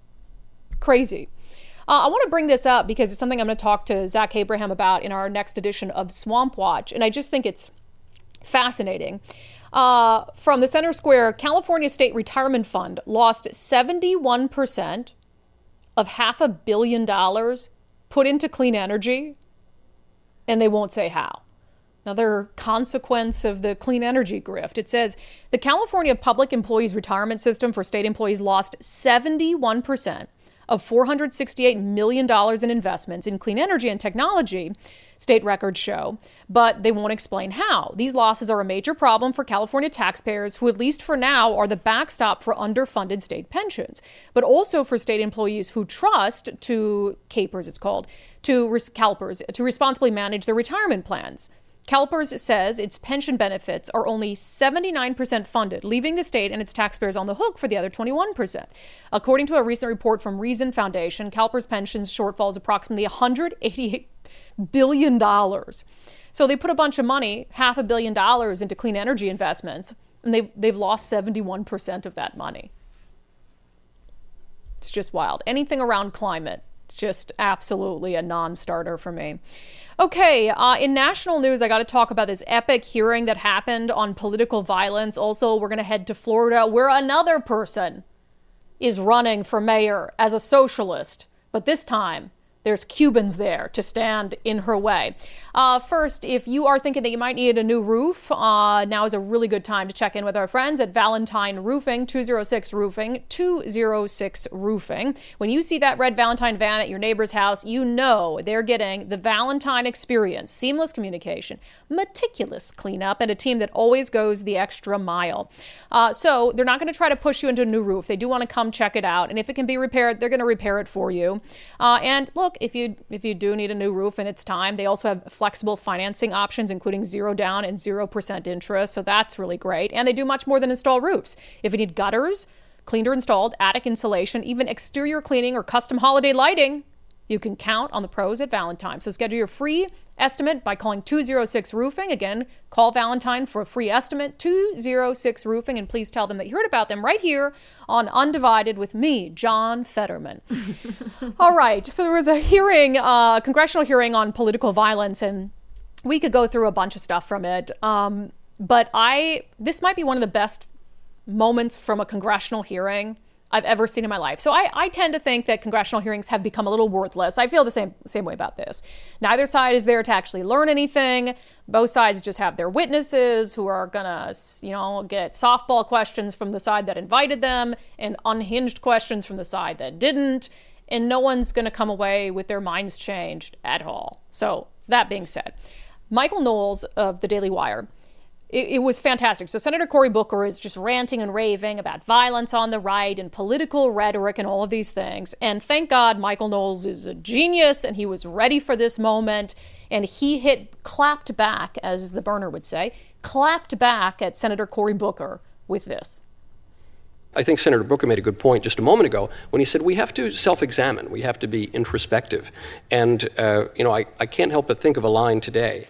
Crazy. Uh, I want to bring this up because it's something I'm going to talk to Zach Abraham about in our next edition of Swamp Watch. And I just think it's fascinating. Uh, from the Center Square, California State Retirement Fund lost seventy-one percent of half a billion dollars put into clean energy, and they won't say how. Another consequence of the clean energy grift. It says the California Public Employees Retirement System for state employees lost seventy-one percent of four hundred sixty-eight million dollars in investments in clean energy and technology, state records show, but they won't explain how. These losses are a major problem for California taxpayers, who at least for now are the backstop for underfunded state pensions, but also for state employees who trust to CAPERS, it's called, to CalPERS, to responsibly manage their retirement plans. CalPERS says its pension benefits are only seventy-nine percent funded, leaving the state and its taxpayers on the hook for the other twenty-one percent. According to a recent report from Reason Foundation, CalPERS pensions shortfall is approximately one hundred eighty-eight billion dollars. So they put a bunch of money, half a billion dollars, into clean energy investments, and they've, they've lost seventy-one percent of that money. It's just wild. Anything around climate, it's just absolutely a non-starter for me. Okay, uh, in national news, I got to talk about this epic hearing that happened on political violence. Also, we're going to head to Florida, where another person is running for mayor as a socialist. But this time, there's Cubans there to stand in her way. Uh, first, if you are thinking that you might need a new roof, uh, now is a really good time to check in with our friends at Valentine Roofing, two oh six Roofing, two oh six Roofing. When you see that red Valentine van at your neighbor's house, you know they're getting the Valentine experience, seamless communication, meticulous cleanup, and a team that always goes the extra mile. Uh, so they're not going to try to push you into a new roof. They do want to come check it out, and if it can be repaired, they're going to repair it for you. Uh, and look, if you if you do need a new roof and it's time, they also have flexible financing options, including zero down and zero percent interest. So that's really great. And they do much more than install roofs. If you need gutters, cleaned or installed, attic insulation, even exterior cleaning or custom holiday lighting, you can count on the pros at Valentine. So schedule your free estimate by calling two oh six Roofing. Again, call Valentine for a free estimate, two oh six Roofing, and please tell them that you heard about them right here on Undivided with me, John Fetterman. All right, so there was a hearing, a uh, congressional hearing on political violence, and we could go through a bunch of stuff from it. Um, but I, this might be one of the best moments from a congressional hearing I've ever seen in my life. So I, I tend to think that congressional hearings have become a little worthless. I feel the same same way about this. Neither side is there to actually learn anything. Both sides just have their witnesses who are gonna, you know, get softball questions from the side that invited them and unhinged questions from the side that didn't. And no one's gonna come away with their minds changed at all. So that being said, Michael Knowles of the Daily Wire, It, it was fantastic. So Senator Cory Booker is just ranting and raving about violence on the right and political rhetoric and all of these things. And thank God Michael Knowles is a genius and he was ready for this moment. And he hit, clapped back, as the burner would say, clapped back at Senator Cory Booker with this. I think Senator Booker made a good point just a moment ago when he said we have to self-examine, we have to be introspective. And, uh, you know, I, I can't help but think of a line today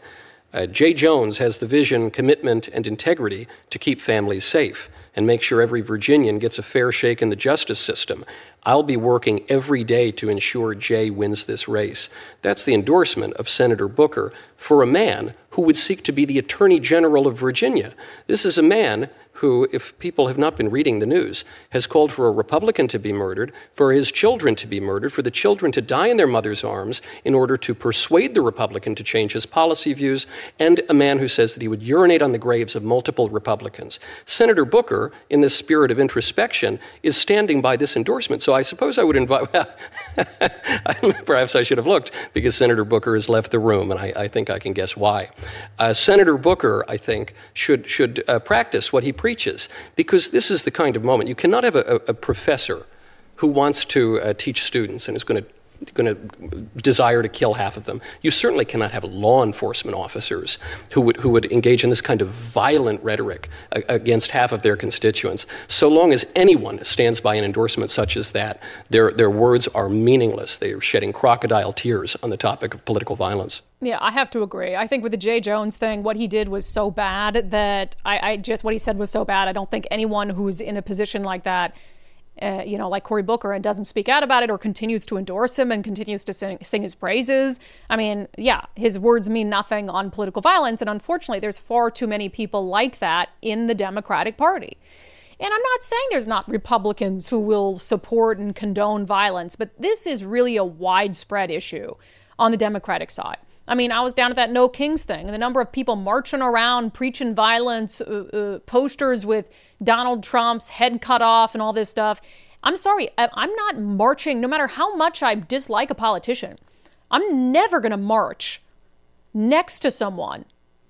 Uh, Jay Jones has the vision, commitment, and integrity to keep families safe and make sure every Virginian gets a fair shake in the justice system. I'll be working every day to ensure Jay wins this race. That's the endorsement of Senator Booker for a man who would seek to be the Attorney General of Virginia. This is a man who, if people have not been reading the news, has called for a Republican to be murdered, for his children to be murdered, for the children to die in their mother's arms in order to persuade the Republican to change his policy views, and a man who says that he would urinate on the graves of multiple Republicans. Senator Booker, in this spirit of introspection, is standing by this endorsement. So I suppose I would invite, well, perhaps I should have looked, because Senator Booker has left the room, and I, I think I can guess why. Uh, Senator Booker, I think, should, should uh, practice what he preaches, because this is the kind of moment. You cannot have a, a, a professor who wants to uh, teach students and is going to going to desire to kill half of them. You certainly cannot have law enforcement officers who would who would engage in this kind of violent rhetoric uh, against half of their constituents. So long as anyone stands by an endorsement such as that, their their words are meaningless. They are shedding crocodile tears on the topic of political violence. Yeah, I have to agree. I think with the Jay Jones thing, what he did was so bad that I, I just, what he said was so bad. I don't think anyone who's in a position like that, uh, you know, like Cory Booker, and doesn't speak out about it or continues to endorse him and continues to sing, sing his praises. I mean, yeah, his words mean nothing on political violence. And unfortunately, there's far too many people like that in the Democratic Party. And I'm not saying there's not Republicans who will support and condone violence, but this is really a widespread issue on the Democratic side. I mean, I was down at that No Kings thing, and the number of people marching around, preaching violence, uh, uh, posters with Donald Trump's head cut off and all this stuff. I'm sorry, I, I'm not marching, no matter how much I dislike a politician. I'm never going to march next to someone,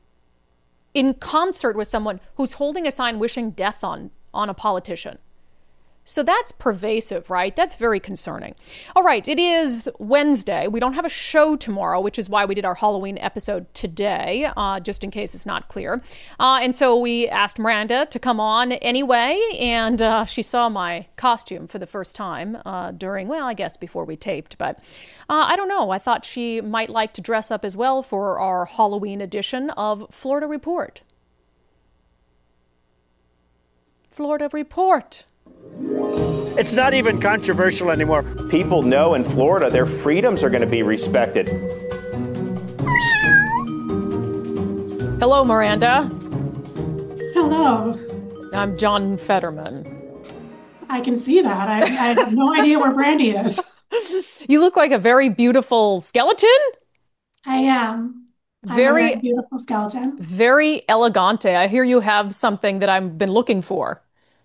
in concert with someone who's holding a sign wishing death on, on a politician. So that's pervasive, right? That's very concerning. All right, it is Wednesday. We don't have a show tomorrow, which is why we did our Halloween episode today, uh, just in case it's not clear. Uh, and so we asked Miranda to come on anyway, and uh, she saw my costume for the first time uh, during, well, I guess before we taped. But uh, I don't know. I thought she might like to dress up as well for our Halloween edition of Florida Report. Florida Report. It's not even controversial anymore. People know in Florida their freedoms are going to be respected. Hello, Miranda. Hello. I'm John Fetterman. I can see that. I, I have no idea where Brandy is. You look like a very beautiful skeleton. I am. I'm Very a very beautiful skeleton. Very elegante. I hear you have something that I've been looking for.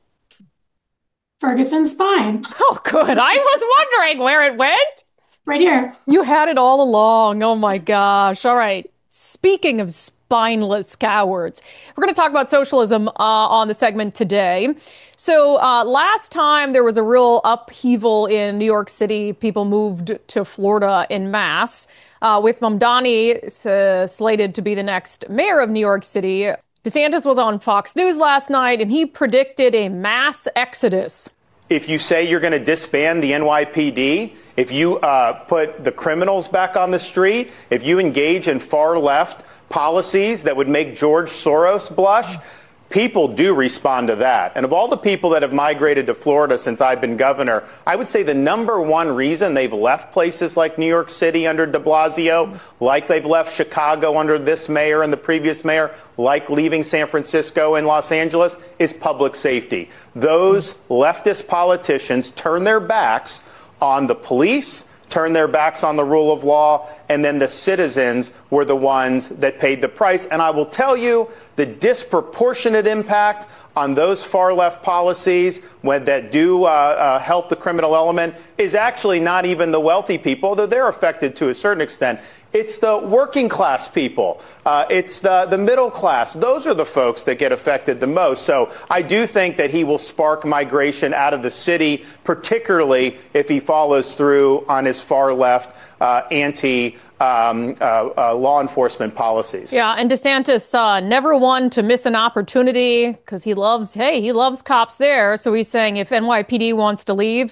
Ferguson spine. Oh, good. I was wondering where it went. Right here. You had it all along. Oh, my gosh. All right. Speaking of spineless cowards, we're going to talk about socialism uh, on the segment today. So uh, last time there was a real upheaval in New York City. People moved to Florida en masse. Uh, with Mamdani uh, slated to be the next mayor of New York City, DeSantis was on Fox News last night, and he predicted a mass exodus. If you say you're going to disband the N Y P D, if you uh, put the criminals back on the street, if you engage in far-left policies that would make George Soros blush, people do respond to that. And of all the people that have migrated to Florida since I've been governor, I would say the number one reason they've left places like New York City under de Blasio, like they've left Chicago under this mayor and the previous mayor, like leaving San Francisco and Los Angeles, is public safety. Those leftist politicians turn their backs on the police, turn their backs on the rule of law, and then the citizens were the ones that paid the price. And I will tell you, the disproportionate impact on those far-left policies when, that do uh, uh, help the criminal element is actually not even the wealthy people, although they're affected to a certain extent. It's the working class people. Uh, it's the, the middle class. Those are the folks that get affected the most. So I do think that he will spark migration out of the city, particularly if he follows through on his far left uh, anti um, uh, uh, law enforcement policies. Yeah, and DeSantis uh, never one to miss an opportunity because he loves, hey, he loves cops there. So he's saying if N Y P D wants to leave,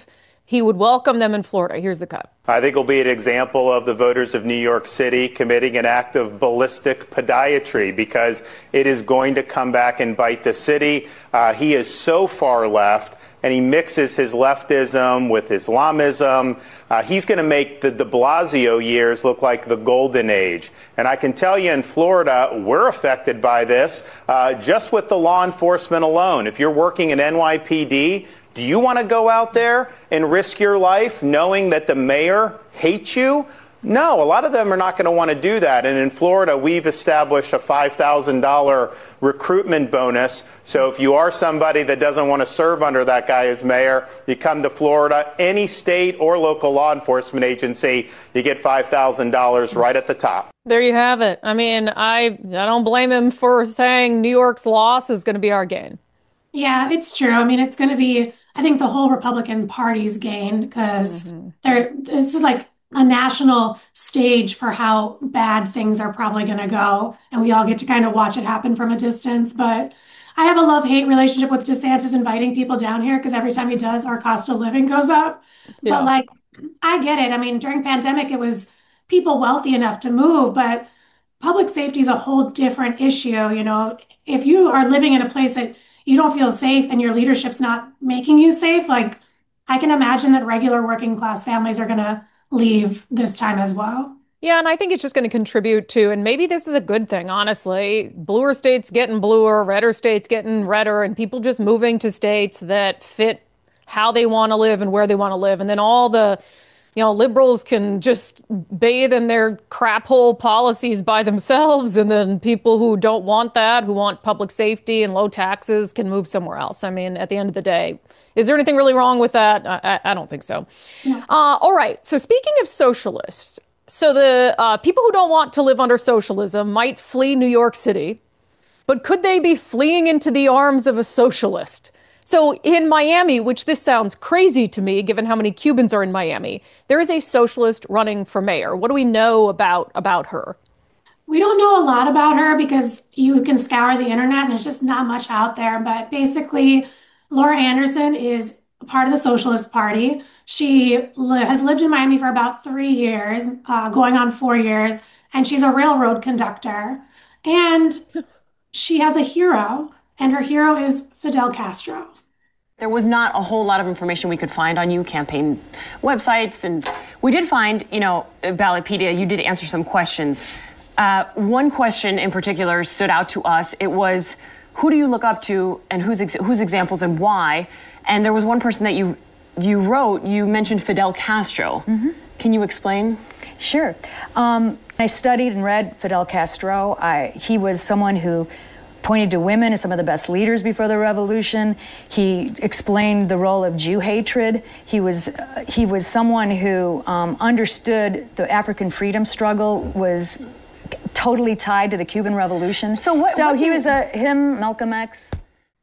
he would welcome them in Florida. Here's the cut. I think it'll be an example of the voters of New York City committing an act of ballistic podiatry, because it is going to come back and bite the city. Uh, he is so far left, and he mixes his leftism with Islamism. Uh, he's going to make the de Blasio years look like the golden age. And I can tell you in Florida, we're affected by this uh, just with the law enforcement alone. If you're working in N Y P D, do you want to go out there and risk your life knowing that the mayor hates you? No, a lot of them are not going to want to do that. And in Florida, we've established a five thousand dollars recruitment bonus. So if you are somebody that doesn't want to serve under that guy as mayor, you come to Florida, any state or local law enforcement agency, you get five thousand dollars right at the top. There you have it. I mean, I, I don't blame him for saying New York's loss is going to be our gain. Yeah, it's true. I mean, it's going to be, I think, the whole Republican Party's gain, because mm-hmm. they're, this is like a national stage for how bad things are probably going to go. And we all get to kind of watch it happen from a distance. But I have a love-hate relationship with DeSantis inviting people down here, because every time he does, our cost of living goes up. Yeah. But like, I get it. I mean, during pandemic, it was people wealthy enough to move, but public safety is a whole different issue. You know, if you are living in a place that you don't feel safe and your leadership's not making you safe, like, I can imagine that regular working class families are going to leave this time as well. Yeah, and I think it's just going to contribute to, and maybe this is a good thing, honestly, bluer states getting bluer, redder states getting redder, and people just moving to states that fit how they want to live and where they want to live. And then all the, you know, liberals can just bathe in their crap hole policies by themselves. And then people who don't want that, who want public safety and low taxes, can move somewhere else. I mean, at the end of the day, is there anything really wrong with that? I, I don't think so. Yeah. Uh, all right. So speaking of socialists, so the uh, people who don't want to live under socialism might flee New York City, but could they be fleeing into the arms of a socialist? So in Miami, which this sounds crazy to me, given how many Cubans are in Miami, there is a socialist running for mayor. What do we know about, about her? We don't know a lot about her because you can scour the internet and there's just not much out there. But basically, Laura Anderson is part of the Socialist Party. She li- has lived in Miami for about three years, uh, going on four years, and she's a railroad conductor. And she has a hero, and her hero is Fidel Castro. There was not a whole lot of information we could find on you, campaign websites, and we did find, you know, Ballotpedia, you did answer some questions. Uh, one question in particular stood out to us. It was, who do you look up to, and whose ex- whose examples and why? And there was one person that you you wrote, you mentioned Fidel Castro. Mm-hmm. Can you explain? Sure. Um, I studied and read Fidel Castro. I, he was someone who pointed to women as some of the best leaders before the revolution. He explained the role of Jew hatred. He was uh, he was someone who um, understood the African freedom struggle was totally tied to the Cuban Revolution. So what? So what he you... was a him, Malcolm X.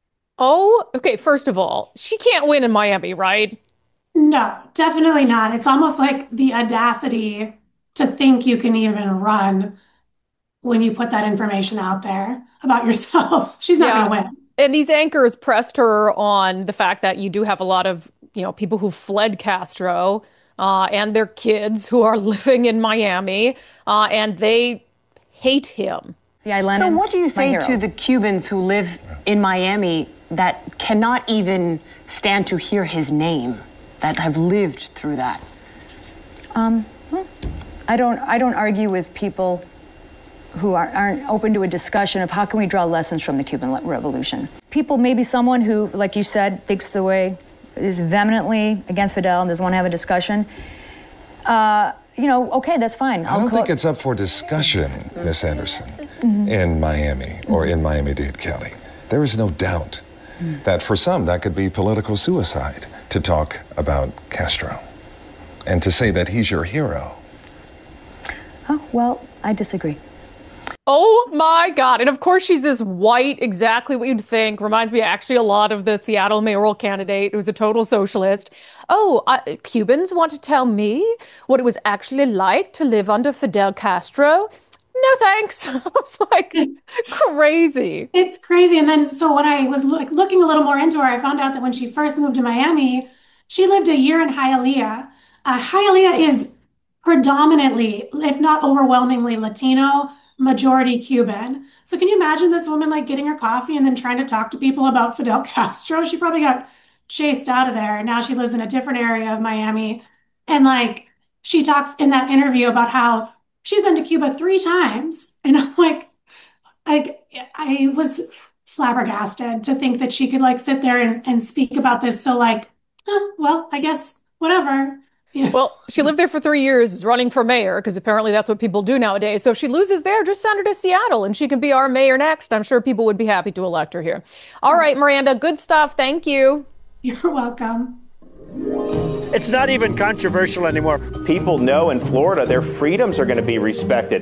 Oh, okay. First of all, she can't win in Miami, right? No, definitely not. It's almost like the audacity to think you can even run when you put that information out there about yourself. She's not yeah. going to win. And these anchors pressed her on the fact that you do have a lot of, you know, people who fled Castro uh, and their kids who are living in Miami, uh, and they hate him. Yeah, Lenin, so what do you say to the Cubans who live in Miami that cannot even stand to hear his name, that have lived through that? Um, well, I don't. I don't argue with people who are, aren't open to a discussion of how can we draw lessons from the Cuban Revolution. People, maybe someone who, like you said, thinks the way, is vehemently against Fidel and doesn't want to have a discussion. Uh, you know, okay, that's fine. I don't think it's up for discussion, Miss Anderson, mm-hmm. in Miami or in Miami-Dade County. There is no doubt mm. that for some that could be political suicide to talk about Castro and to say that he's your hero. Oh, well, I disagree. Oh my God. And of course, she's this white, exactly what you'd think. Reminds me actually a lot of the Seattle mayoral candidate who's a total socialist. Oh, uh, Cubans want to tell me what it was actually like to live under Fidel Castro? No, thanks. I was like, crazy. It's crazy. And then, so when I was look, looking a little more into her, I found out that when she first moved to Miami, She lived a year in Hialeah. Uh, Hialeah is predominantly, if not overwhelmingly, Latino, majority Cuban. So can you imagine this woman like getting her coffee and then trying to talk to people about Fidel Castro? She probably got chased out of there. Now she lives in a different area of Miami. And like she talks in that interview about how she's been to Cuba three times. And I'm like, I, I was flabbergasted to think that she could like sit there and, and speak about this. So like, oh, well, I guess whatever. Yeah. Well, she lived there for three years running for mayor, because apparently that's what people do nowadays. So if she loses there, just send her to Seattle and she can be our mayor next. I'm sure people would be happy to elect her here. All right, Miranda, good stuff. Thank you. You're welcome. It's not even controversial anymore. People know in Florida their freedoms are going to be respected.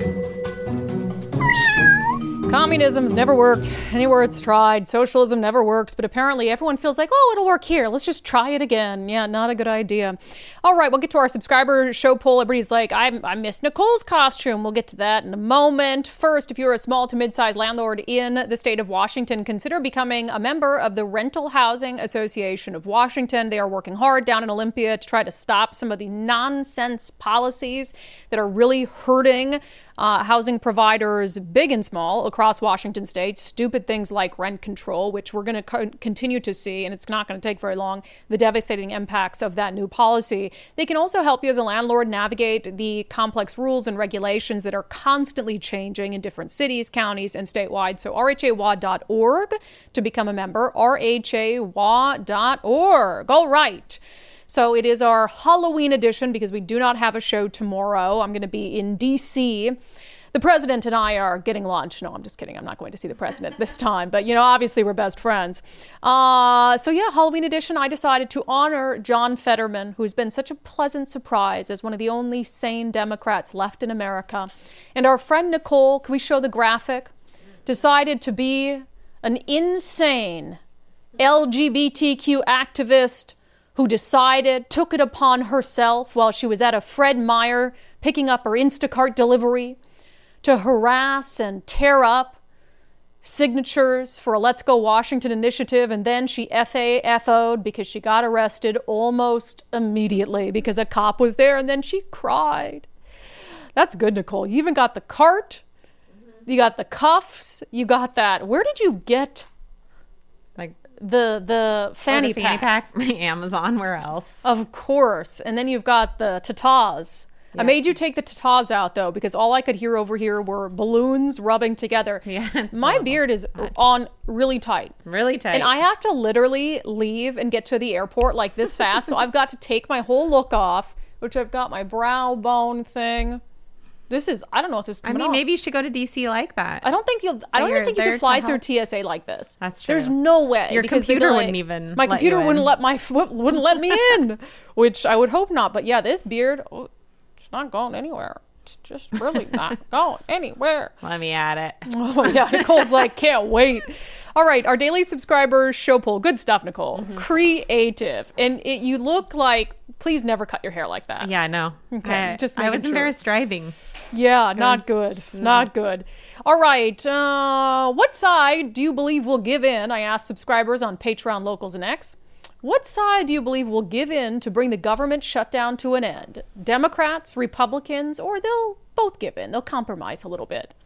Communism's never worked anywhere it's tried. Socialism never works, but apparently everyone feels like, oh, it'll work here. Let's just try it again. Yeah, not a good idea. All right, we'll get to our subscriber show poll. Everybody's like, I, I miss Nicole's costume. We'll get to that in a moment. First, if you're a small to mid-sized landlord in the state of Washington, consider becoming a member of the Rental Housing Association of Washington. They are working hard down in Olympia to try to stop some of the nonsense policies that are really hurting Uh, housing providers, big and small, across Washington state. Stupid things like rent control, which we're going to co- continue to see, and it's not going to take very long, the devastating impacts of that new policy. They can also help you as a landlord navigate the complex rules and regulations that are constantly changing in different cities, counties, and statewide. So R H A W A dot org to become a member, R H A W A dot org. All right. So it is our Halloween edition because we do not have a show tomorrow. I'm going to be in D C. The president and I are getting lunch. No, I'm just kidding. I'm not going to see the president this time. But, you know, obviously we're best friends. Uh, so, yeah, Halloween edition, I decided to honor John Fetterman, who's been such a pleasant surprise as one of the only sane Democrats left in America. And our friend Nicole, can we show the graphic? Decided to be an insane L G B T Q activist who decided, took it upon herself while she was at a Fred Meyer picking up her Instacart delivery to harass and tear up signatures for a Let's Go Washington initiative. And then she F A F O'd because she got arrested almost immediately because a cop was there, and then she cried. That's good, Nicole. You even got the cart, you got the cuffs, you got that. Where did you get like the the fanny, oh, the fanny pack? pack? Amazon, where else? Of course. And then you've got the tatas. Yeah. I made you take the tatas out, though, because all I could hear over here were balloons rubbing together. Yeah, my horrible. Beard is on really tight. Really tight. And I have to literally leave and get to the airport like this fast. So I've got to take my whole look off, which I've got my brow bone thing. This is, I don't know if this is I mean, off. Maybe you should go to D C like that. I don't think you'll, so I don't even think you could fly through T S A like this. That's true. There's no way. Your computer like, wouldn't even My let computer you wouldn't in. let my, wouldn't let me in, which I would hope not. But yeah, this beard, oh, it's not going anywhere. It's just really not going anywhere. Let me at it. Oh yeah, Nicole's like, can't wait. All right, our daily subscribers show poll. Good stuff, Nicole. Mm-hmm. Creative. And it, you look like, please never cut your hair like that. Yeah, no. Okay, I, just I was sure. embarrassed driving. Yeah, not was, good. No. Not good. All right. Uh, what side do you believe will give in? I asked subscribers on Patreon, Locals, and X. What side do you believe will give in to bring the government shutdown to an end? Democrats, Republicans, or they'll both give in? They'll compromise a little bit.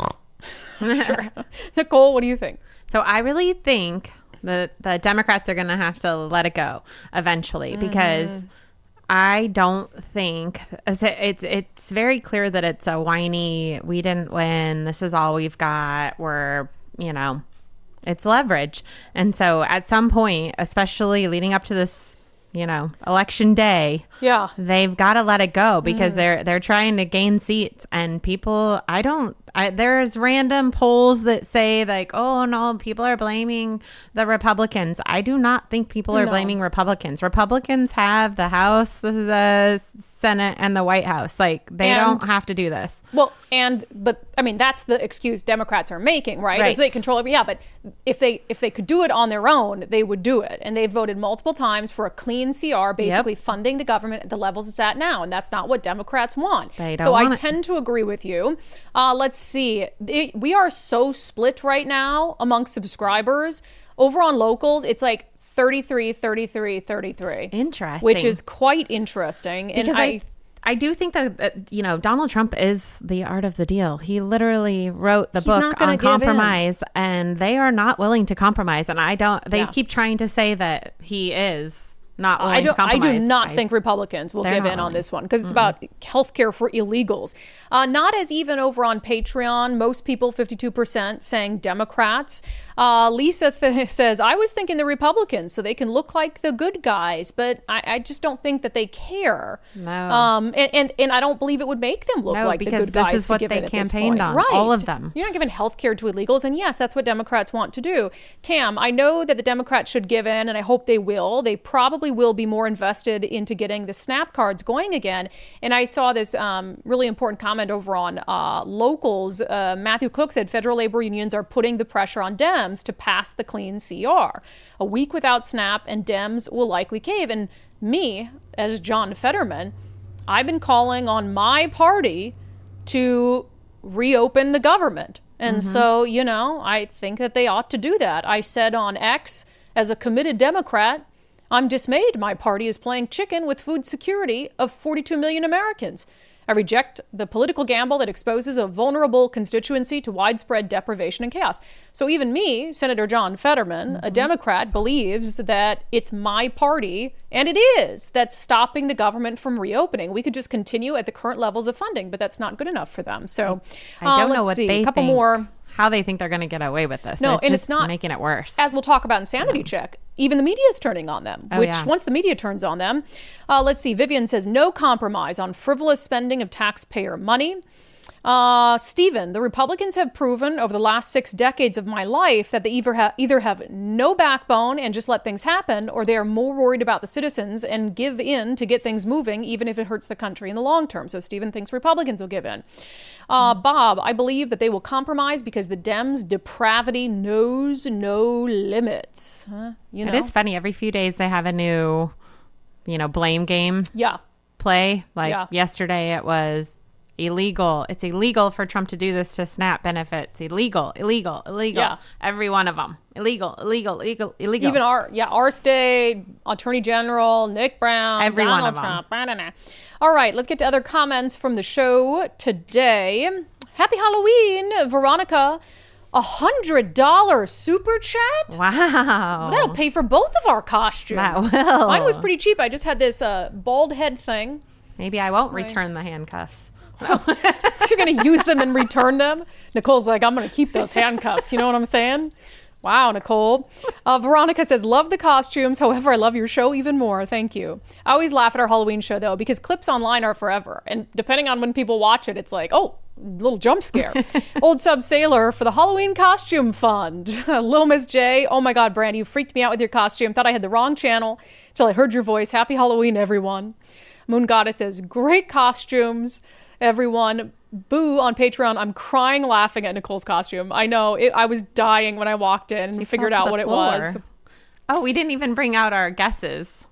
Sure. Nicole, what do you think? So I really think that the Democrats are going to have to let it go eventually, because mm-hmm. I don't think it's, it's it's very clear that it's a whiny, we didn't win, this is all we've got, we're, you know, it's leverage. And so at some point, especially leading up to this, you know, election day, yeah, they've got to let it go, because mm. they're they're trying to gain seats, and people, I don't I, there's random polls that say like, oh no, people are blaming the Republicans. I do not think people are no. blaming Republicans. Republicans have the House, the, the Senate, and the White House. Like, they and, don't have to do this. Well, and but I mean, that's the excuse Democrats are making, right? Right. Is they control every, yeah, but if they if they could do it on their own, they would do it. And they've voted multiple times for a clean C R, basically yep. funding the government at the levels it's at now, and that's not what Democrats want. They don't so want I it. tend to agree with you. Uh, let's see. It, we are so split right now among subscribers. Over on Locals, it's like thirty-three, thirty-three, thirty-three. Interesting. Which is quite interesting. And Because I, I, I do think that, that, you know, Donald Trump is the art of the deal. He literally wrote the He's not book gonna on give in. compromise, and they are not willing to compromise. And I don't, they Yeah. keep trying to say that he is not willing I do, to compromise. I do not I- think Republicans will They're give not in on willing. this one because it's Mm-mm. about health care for illegals. Uh, not as even over on Patreon. Most people, fifty-two percent, saying Democrats. Uh, Lisa th- says, I was thinking the Republicans so they can look like the good guys, but I, I just don't think that they care. No. Um, and, and, and I don't believe it would make them look No, like the because good this guys is to what give they in at this campaigned point. on, Right. all of them. You're not giving health care to illegals, and yes, that's what Democrats want to do. Tam, I know that the Democrats should give in, and I hope they will. They probably will be more invested into getting the SNAP cards going again. And I saw this um, really important comment over on uh, Locals. Uh, Matthew Cook said federal labor unions are putting the pressure on Dems to pass the clean C R. A week without SNAP, and Dems will likely cave. And me, as John Fetterman, I've been calling on my party to reopen the government. And Mm-hmm. so, you know, I think that they ought to do that. I said on X, as a committed Democrat, I'm dismayed my party is playing chicken with food security of forty-two million Americans. I reject the political gamble that exposes a vulnerable constituency to widespread deprivation and chaos. So even me, Senator John Fetterman, a Democrat, believes that it's my party, and it is, that's stopping the government from reopening. We could just continue at the current levels of funding, but that's not good enough for them. So I uh, don't let's know what see. they a couple think, more. how they think they're going to get away with this. No, it's and just it's not making it worse. As we'll talk about in Sanity Check, even the media is turning on them, Oh, which yeah. once the media turns on them, uh, let's see, Vivian says, no compromise on frivolous spending of taxpayer money. Uh, Stephen, the Republicans have proven over the last six decades of my life that they either, ha- either have no backbone and just let things happen, or they are more worried about the citizens and give in to get things moving, even if it hurts the country in the long term. So Stephen thinks Republicans will give in. Uh, Bob, I believe that they will compromise because the Dems' depravity knows no limits. Huh? You know? It is funny. Every few days they have a new, you know, blame game. Yeah. Play. Like Yeah. yesterday it was illegal. It's illegal for Trump to do this to SNAP benefits. Illegal, illegal, illegal. Yeah. Every one of them. Illegal, illegal, illegal, illegal. Even our, yeah, our state, Attorney General, Nick Brown, Every one Donald of 'em. Trump. I don't know. All right, let's get to other comments from the show today. Happy Halloween, Veronica. A hundred dollar super chat? Wow. That'll pay for both of our costumes. That will. Mine was pretty cheap. I just had this uh, bald head thing. Maybe I won't Right. return the handcuffs. You're going to use them and return them? Nicole's like, I'm going to keep those handcuffs. You know what I'm saying? Wow, Nicole. Uh, Veronica says, love the costumes. However, I love your show even more. Thank you. I always laugh at our Halloween show, though, because clips online are forever. And depending on when people watch it, it's like, oh, little jump scare. Old Sub Sailor for the Halloween Costume Fund. Little Miss J. Oh, my God, Brandy, you freaked me out with your costume. Thought I had the wrong channel until I heard your voice. Happy Halloween, everyone. Moon Goddess says, great costumes, everyone. Boo on Patreon. I'm crying laughing at Nicole's costume. I know. It, I was dying when I walked in and figured fell to out the what floor. it was. Oh, we didn't even bring out our guesses.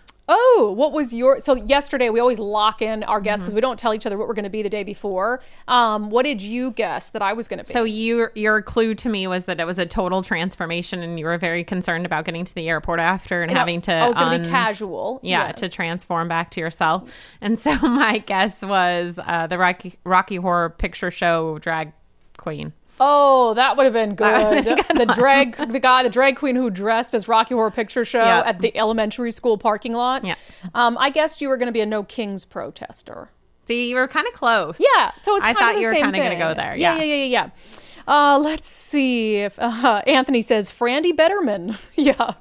Oh, what was your... So yesterday, we always lock in our guess because Mhm. we don't tell each other what we're going to be the day before. Um, what did you guess that I was going to be? So your your clue to me was that it was a total transformation, and you were very concerned about getting to the airport after and You know, having to. I was going to un- be casual. Yeah, yes. to transform back to yourself. And so my guess was uh, the Rocky Rocky Horror Picture Show drag queen. Oh, that would have been That good. would've been The drag, the guy, the drag queen who dressed as Rocky Horror Picture Show Yeah. at the elementary school parking lot. Yeah. Um, I guessed you were going to be a No Kings protester. See, you were kind of close. Yeah, so it's I kind thought of the you were same kind of going thing. to go there. Yeah, Yeah, yeah, yeah, yeah. yeah. Uh, let's see if uh, Anthony says Frandy Betterman. yeah.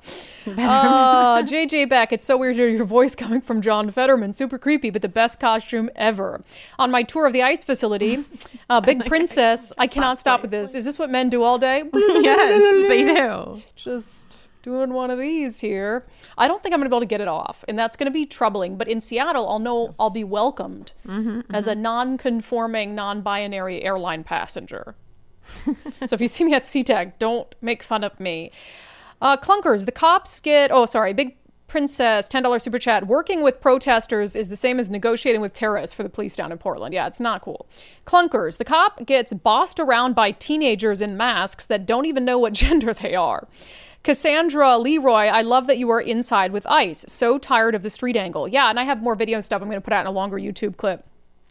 Uh, J J Beck, it's so weird to hear your voice coming from John Fetterman. Super creepy, but the best costume ever. On my tour of the ice facility, uh, Big Princess, I cannot stop with this. Is this what men do all day? Yes, they do. Just doing one of these here. I don't think I'm going to be able to get it off, and that's going to be troubling. But in Seattle, I'll know I'll be welcomed Mm-hmm, as a non-conforming, non-binary airline passenger. So if you see me at SeaTac, don't make fun of me. Uh, Clunkers, the cops get, oh, sorry, Big Princess, ten dollars super chat. Working with protesters is the same as negotiating with terrorists for the police down in Portland. Yeah, it's not cool. Clunkers, the cop gets bossed around by teenagers in masks that don't even know what gender they are. Cassandra Leroy, I love that you are inside with ICE. So tired of the street angle. Yeah, and I have more video stuff I'm going to put out in a longer YouTube clip.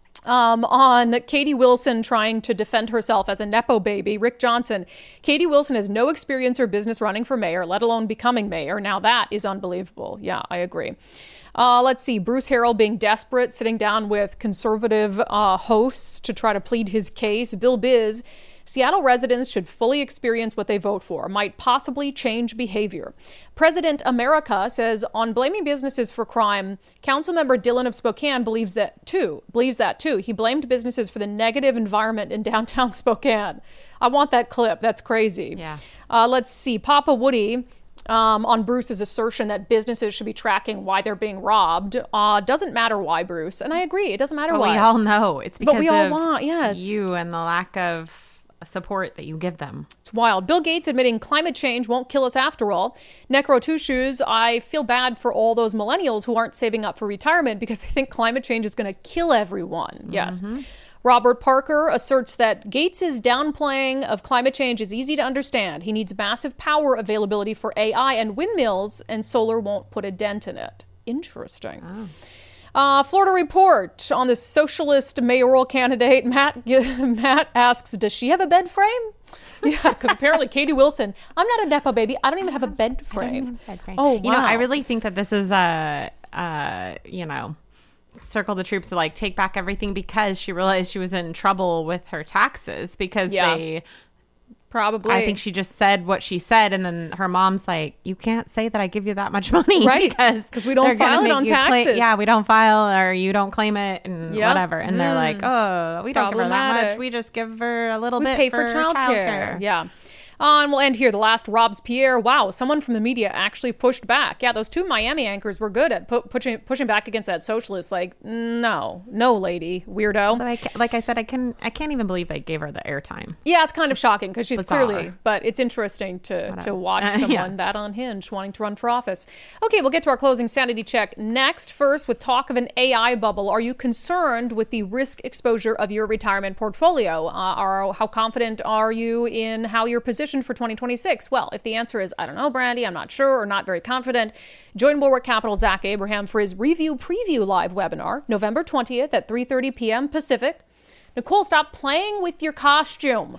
Um, on Katie Wilson trying to defend herself as a Nepo baby, Rick Johnson, Katie Wilson has no experience or business running for mayor, let alone becoming mayor. Now that is unbelievable. Yeah, I agree. Uh, let's see, Bruce Harrell being desperate, sitting down with conservative uh, hosts to try to plead his case. Bill Biz, Seattle residents should fully experience what they vote for, might possibly change behavior. President America says on blaming businesses for crime, Councilmember Dillon of Spokane believes that too. Believes that too. He blamed businesses for the negative environment in downtown Spokane. I want that clip. That's crazy. Yeah. Uh, let's see. Papa Woody um, on Bruce's assertion that businesses should be tracking why they're being robbed. Uh, doesn't matter why, Bruce. And I agree. It doesn't matter but why. We all know it's because but we all of want, yes. you and the lack of support that you give them. It's wild. Bill Gates admitting climate change won't kill us after all. Necro Two Shoes, I feel bad for all those millennials who aren't saving up for retirement because they think climate change is going to kill everyone. Yes. Mm-hmm. Robert Parker asserts that Gates' downplaying of climate change is easy to understand. He needs massive power availability for A I and windmills, and solar won't put a dent in it. Interesting. Oh. Uh, Florida Report on the socialist mayoral candidate. Matt Matt asks, does she have a bed frame? Yeah, because apparently Katie Wilson, I'm not a Nepo baby. I don't even have a bed frame. Bed frame. Oh, wow. You know, I really think that this is a, uh, you know, circle the troops to like take back everything because she realized she was in trouble with her taxes because Yeah. they... Probably. I think she just said what she said, and then her mom's like, "You can't say that I give you that much money, Right, Because 'cause we don't they're gonna file it make on you claim- taxes." yeah, we don't file, or you don't claim it, and Yep. whatever." And they're Mm. like, "Oh, we don't give her that Problematic. much. We just give her a little We bit pay for, for childcare. childcare." Yeah. Uh, and we'll end here. The last, Robespierre. Wow, someone from the media actually pushed back. Yeah, those two Miami anchors were good at pu- pushing pushing back against that socialist. Like, no, no, lady, weirdo. Like, like I said, I can I can't even believe they gave her the airtime. Yeah, it's kind of shocking because she's bizarre. clearly, but it's interesting to, to Whatever. watch Uh, someone yeah. that unhinged wanting to run for office. Okay, we'll get to our closing sanity check next. First, with talk of an A I bubble, are you concerned with the risk exposure of your retirement portfolio? Uh, are, how confident are you in how you're positioned for twenty twenty-six? Well, if the answer is, I don't know, Brandy, I'm not sure or not very confident, join Bulwark Capital Zach Abraham for his Review Preview live webinar, November twentieth at three thirty p.m. Pacific. Nicole, stop playing with your costume.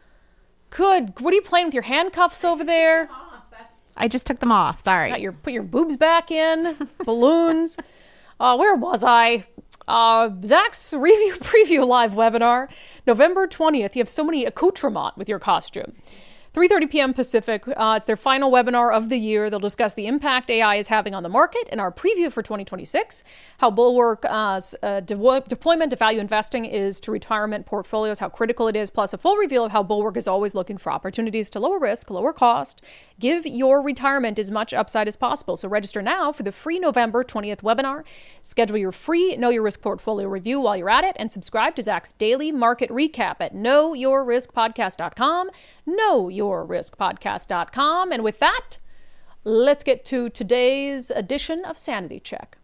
Good. What are you playing with your handcuffs over there? I just took them off. Sorry. Got your, put your boobs back in. Balloons. Uh, where was I? Uh, Zach's Review Preview live webinar, November twentieth. You have so many accoutrements with your costume. three thirty p.m. Pacific. Uh, it's their final webinar of the year. They'll discuss the impact A I is having on the market and our preview for twenty twenty-six, how Bulwark uh, uh, de- deployment of value investing is to retirement portfolios, how critical it is, plus a full reveal of how Bulwark is always looking for opportunities to lower risk, lower cost, give your retirement as much upside as possible. So register now for the free November twentieth webinar. Schedule your free Know Your Risk portfolio review while you're at it, and subscribe to Zach's daily market recap at know your risk podcast dot com. know your risk podcast dot com. And with that, let's get to today's edition of Sanity Check.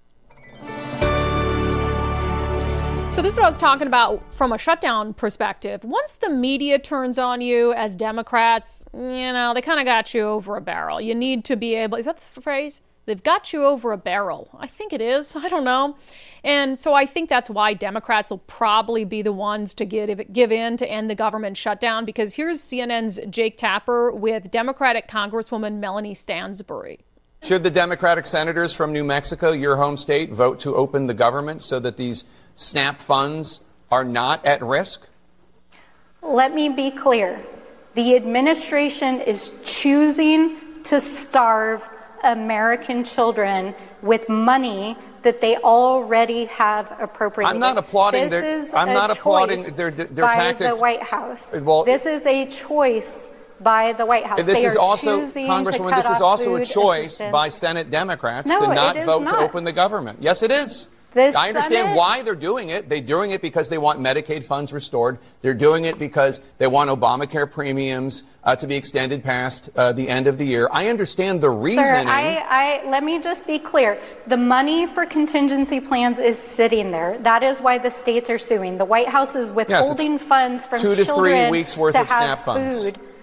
So this is what I was talking about from a shutdown perspective. Once the media turns on you as Democrats, you know, they kind of got you over a barrel. You need to be able, is that the phrase? They've got you over a barrel. I think it is. I don't know. And so I think that's why Democrats will probably be the ones to give, give in to end the government shutdown, because here's C N N's Jake Tapper with Democratic Congresswoman Melanie Stansbury. Should the Democratic senators from New Mexico, your home state, vote to open the government so that these SNAP funds are not at risk? Let me be clear. The administration is choosing to starve American children with money that they already have appropriated. I'm not applauding this their. is I'm a not applauding choice their their by tactics. the White House. Well, this is a choice by the White House. This they is are also, choosing Congresswoman, to cut this is off also a food choice assistance. by Senate Democrats No, to not it is vote not. to open the government. Yes, it is. The I understand Senate- why they're doing it. They're doing it because they want Medicaid funds restored. They're doing it because they want Obamacare premiums uh, to be extended past uh, the end of the year. I understand the reasoning. Sir, I, I, let me just be clear. The money for contingency plans is sitting there. That is why the states are suing. The White House is withholding funds from two to children three weeks worth to of have SNAP funds. food. Yeah.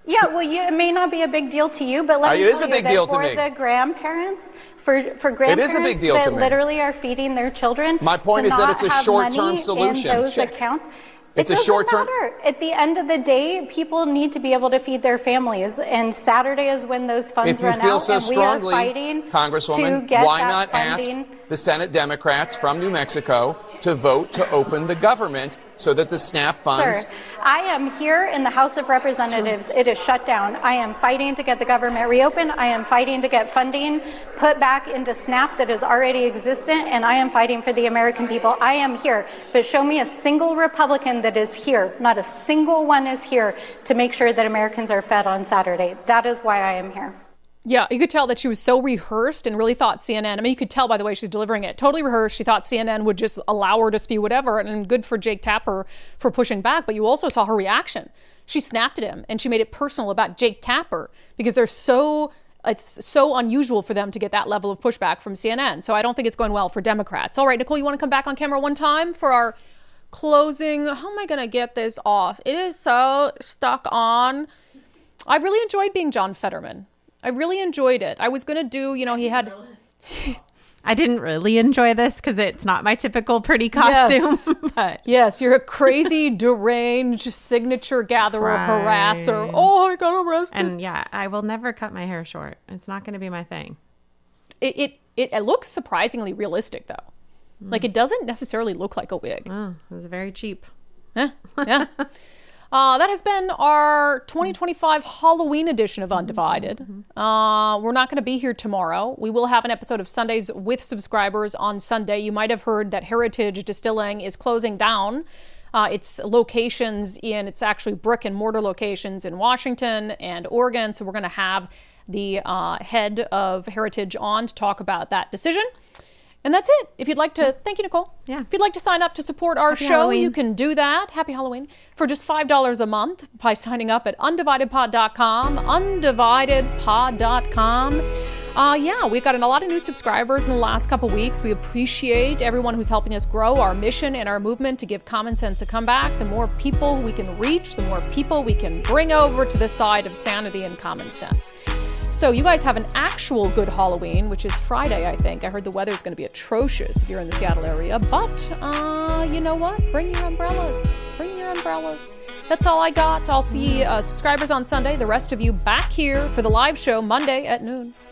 Yeah, well, you, it may not be a big deal to you, but let Uh, me it is tell a you big that deal to for me. the grandparents, for for It is grandparents a big deal that to me. literally are feeding their children. My point to is that not it's a have short-term money solution. In those Check. accounts. It's it a doesn't short-term- matter. At the end of the day, people need to be able to feed their families, and Saturday is when those funds If you run feel out, so and strongly, we are fighting to Congresswoman, get why that not funding. ask the Senate Democrats from New Mexico to vote to open the government so that the SNAP funds... Sir, I am here in the House of Representatives. It is shut down. I am fighting to get the government reopened. I am fighting to get funding put back into SNAP that is already existent, and I am fighting for the American people. I am here. But show me a single Republican that is here. Not a single one is here to make sure that Americans are fed on Saturday. That is why I am here. Yeah, you could tell that she was so rehearsed and really thought C N N. I mean, you could tell by the way she's delivering it. Totally rehearsed. She thought C N N would just allow her to spew whatever, and good for Jake Tapper for pushing back. But you also saw her reaction. She snapped at him, and she made it personal about Jake Tapper because they're so it's so unusual for them to get that level of pushback from C N N. So I don't think it's going well for Democrats. All right, Nicole, you want to come back on camera one time for our closing? How am I going to get this off? It is so stuck on. I really enjoyed being John Fetterman. I really enjoyed it. I was going to do, you know, he had... I didn't really enjoy this because it's not my typical pretty costume. Yes, but yes, you're a crazy, deranged signature gatherer, Right. harasser. Oh, I got arrested. And yeah, I will never cut my hair short. It's not going to be my thing. It, it, it, it looks surprisingly realistic, though. Mm. Like, it doesn't necessarily look like a wig. Oh, it was very cheap. Yeah, yeah. Uh, that has been our twenty twenty-five Halloween edition of Undivided. Uh, we're not going to be here tomorrow. We will have an episode of Sundays with subscribers on Sunday. You might have heard that Heritage Distilling is closing down uh, its locations in, it's actually brick and mortar locations in Washington and Oregon. So we're going to have the uh, head of Heritage on to talk about that decision. And that's it. If you'd like to, thank you, Nicole. Yeah. If you'd like to sign up to support our Happy show, Halloween. you can do that. Happy Halloween. For just five dollars a month by signing up at undivided pod dot com, undivided pod dot com. Uh, yeah, we've gotten a lot of new subscribers in the last couple weeks. We appreciate everyone who's helping us grow our mission and our movement to give common sense a comeback. The more people we can reach, the more people we can bring over to the side of sanity and common sense. So you guys have an actual good Halloween, which is Friday, I think. I heard the weather's going to be atrocious if you're in the Seattle area. But uh, you know what? Bring your umbrellas. Bring your umbrellas. That's all I got. I'll see uh, subscribers on Sunday. The rest of you back here for the live show Monday at noon.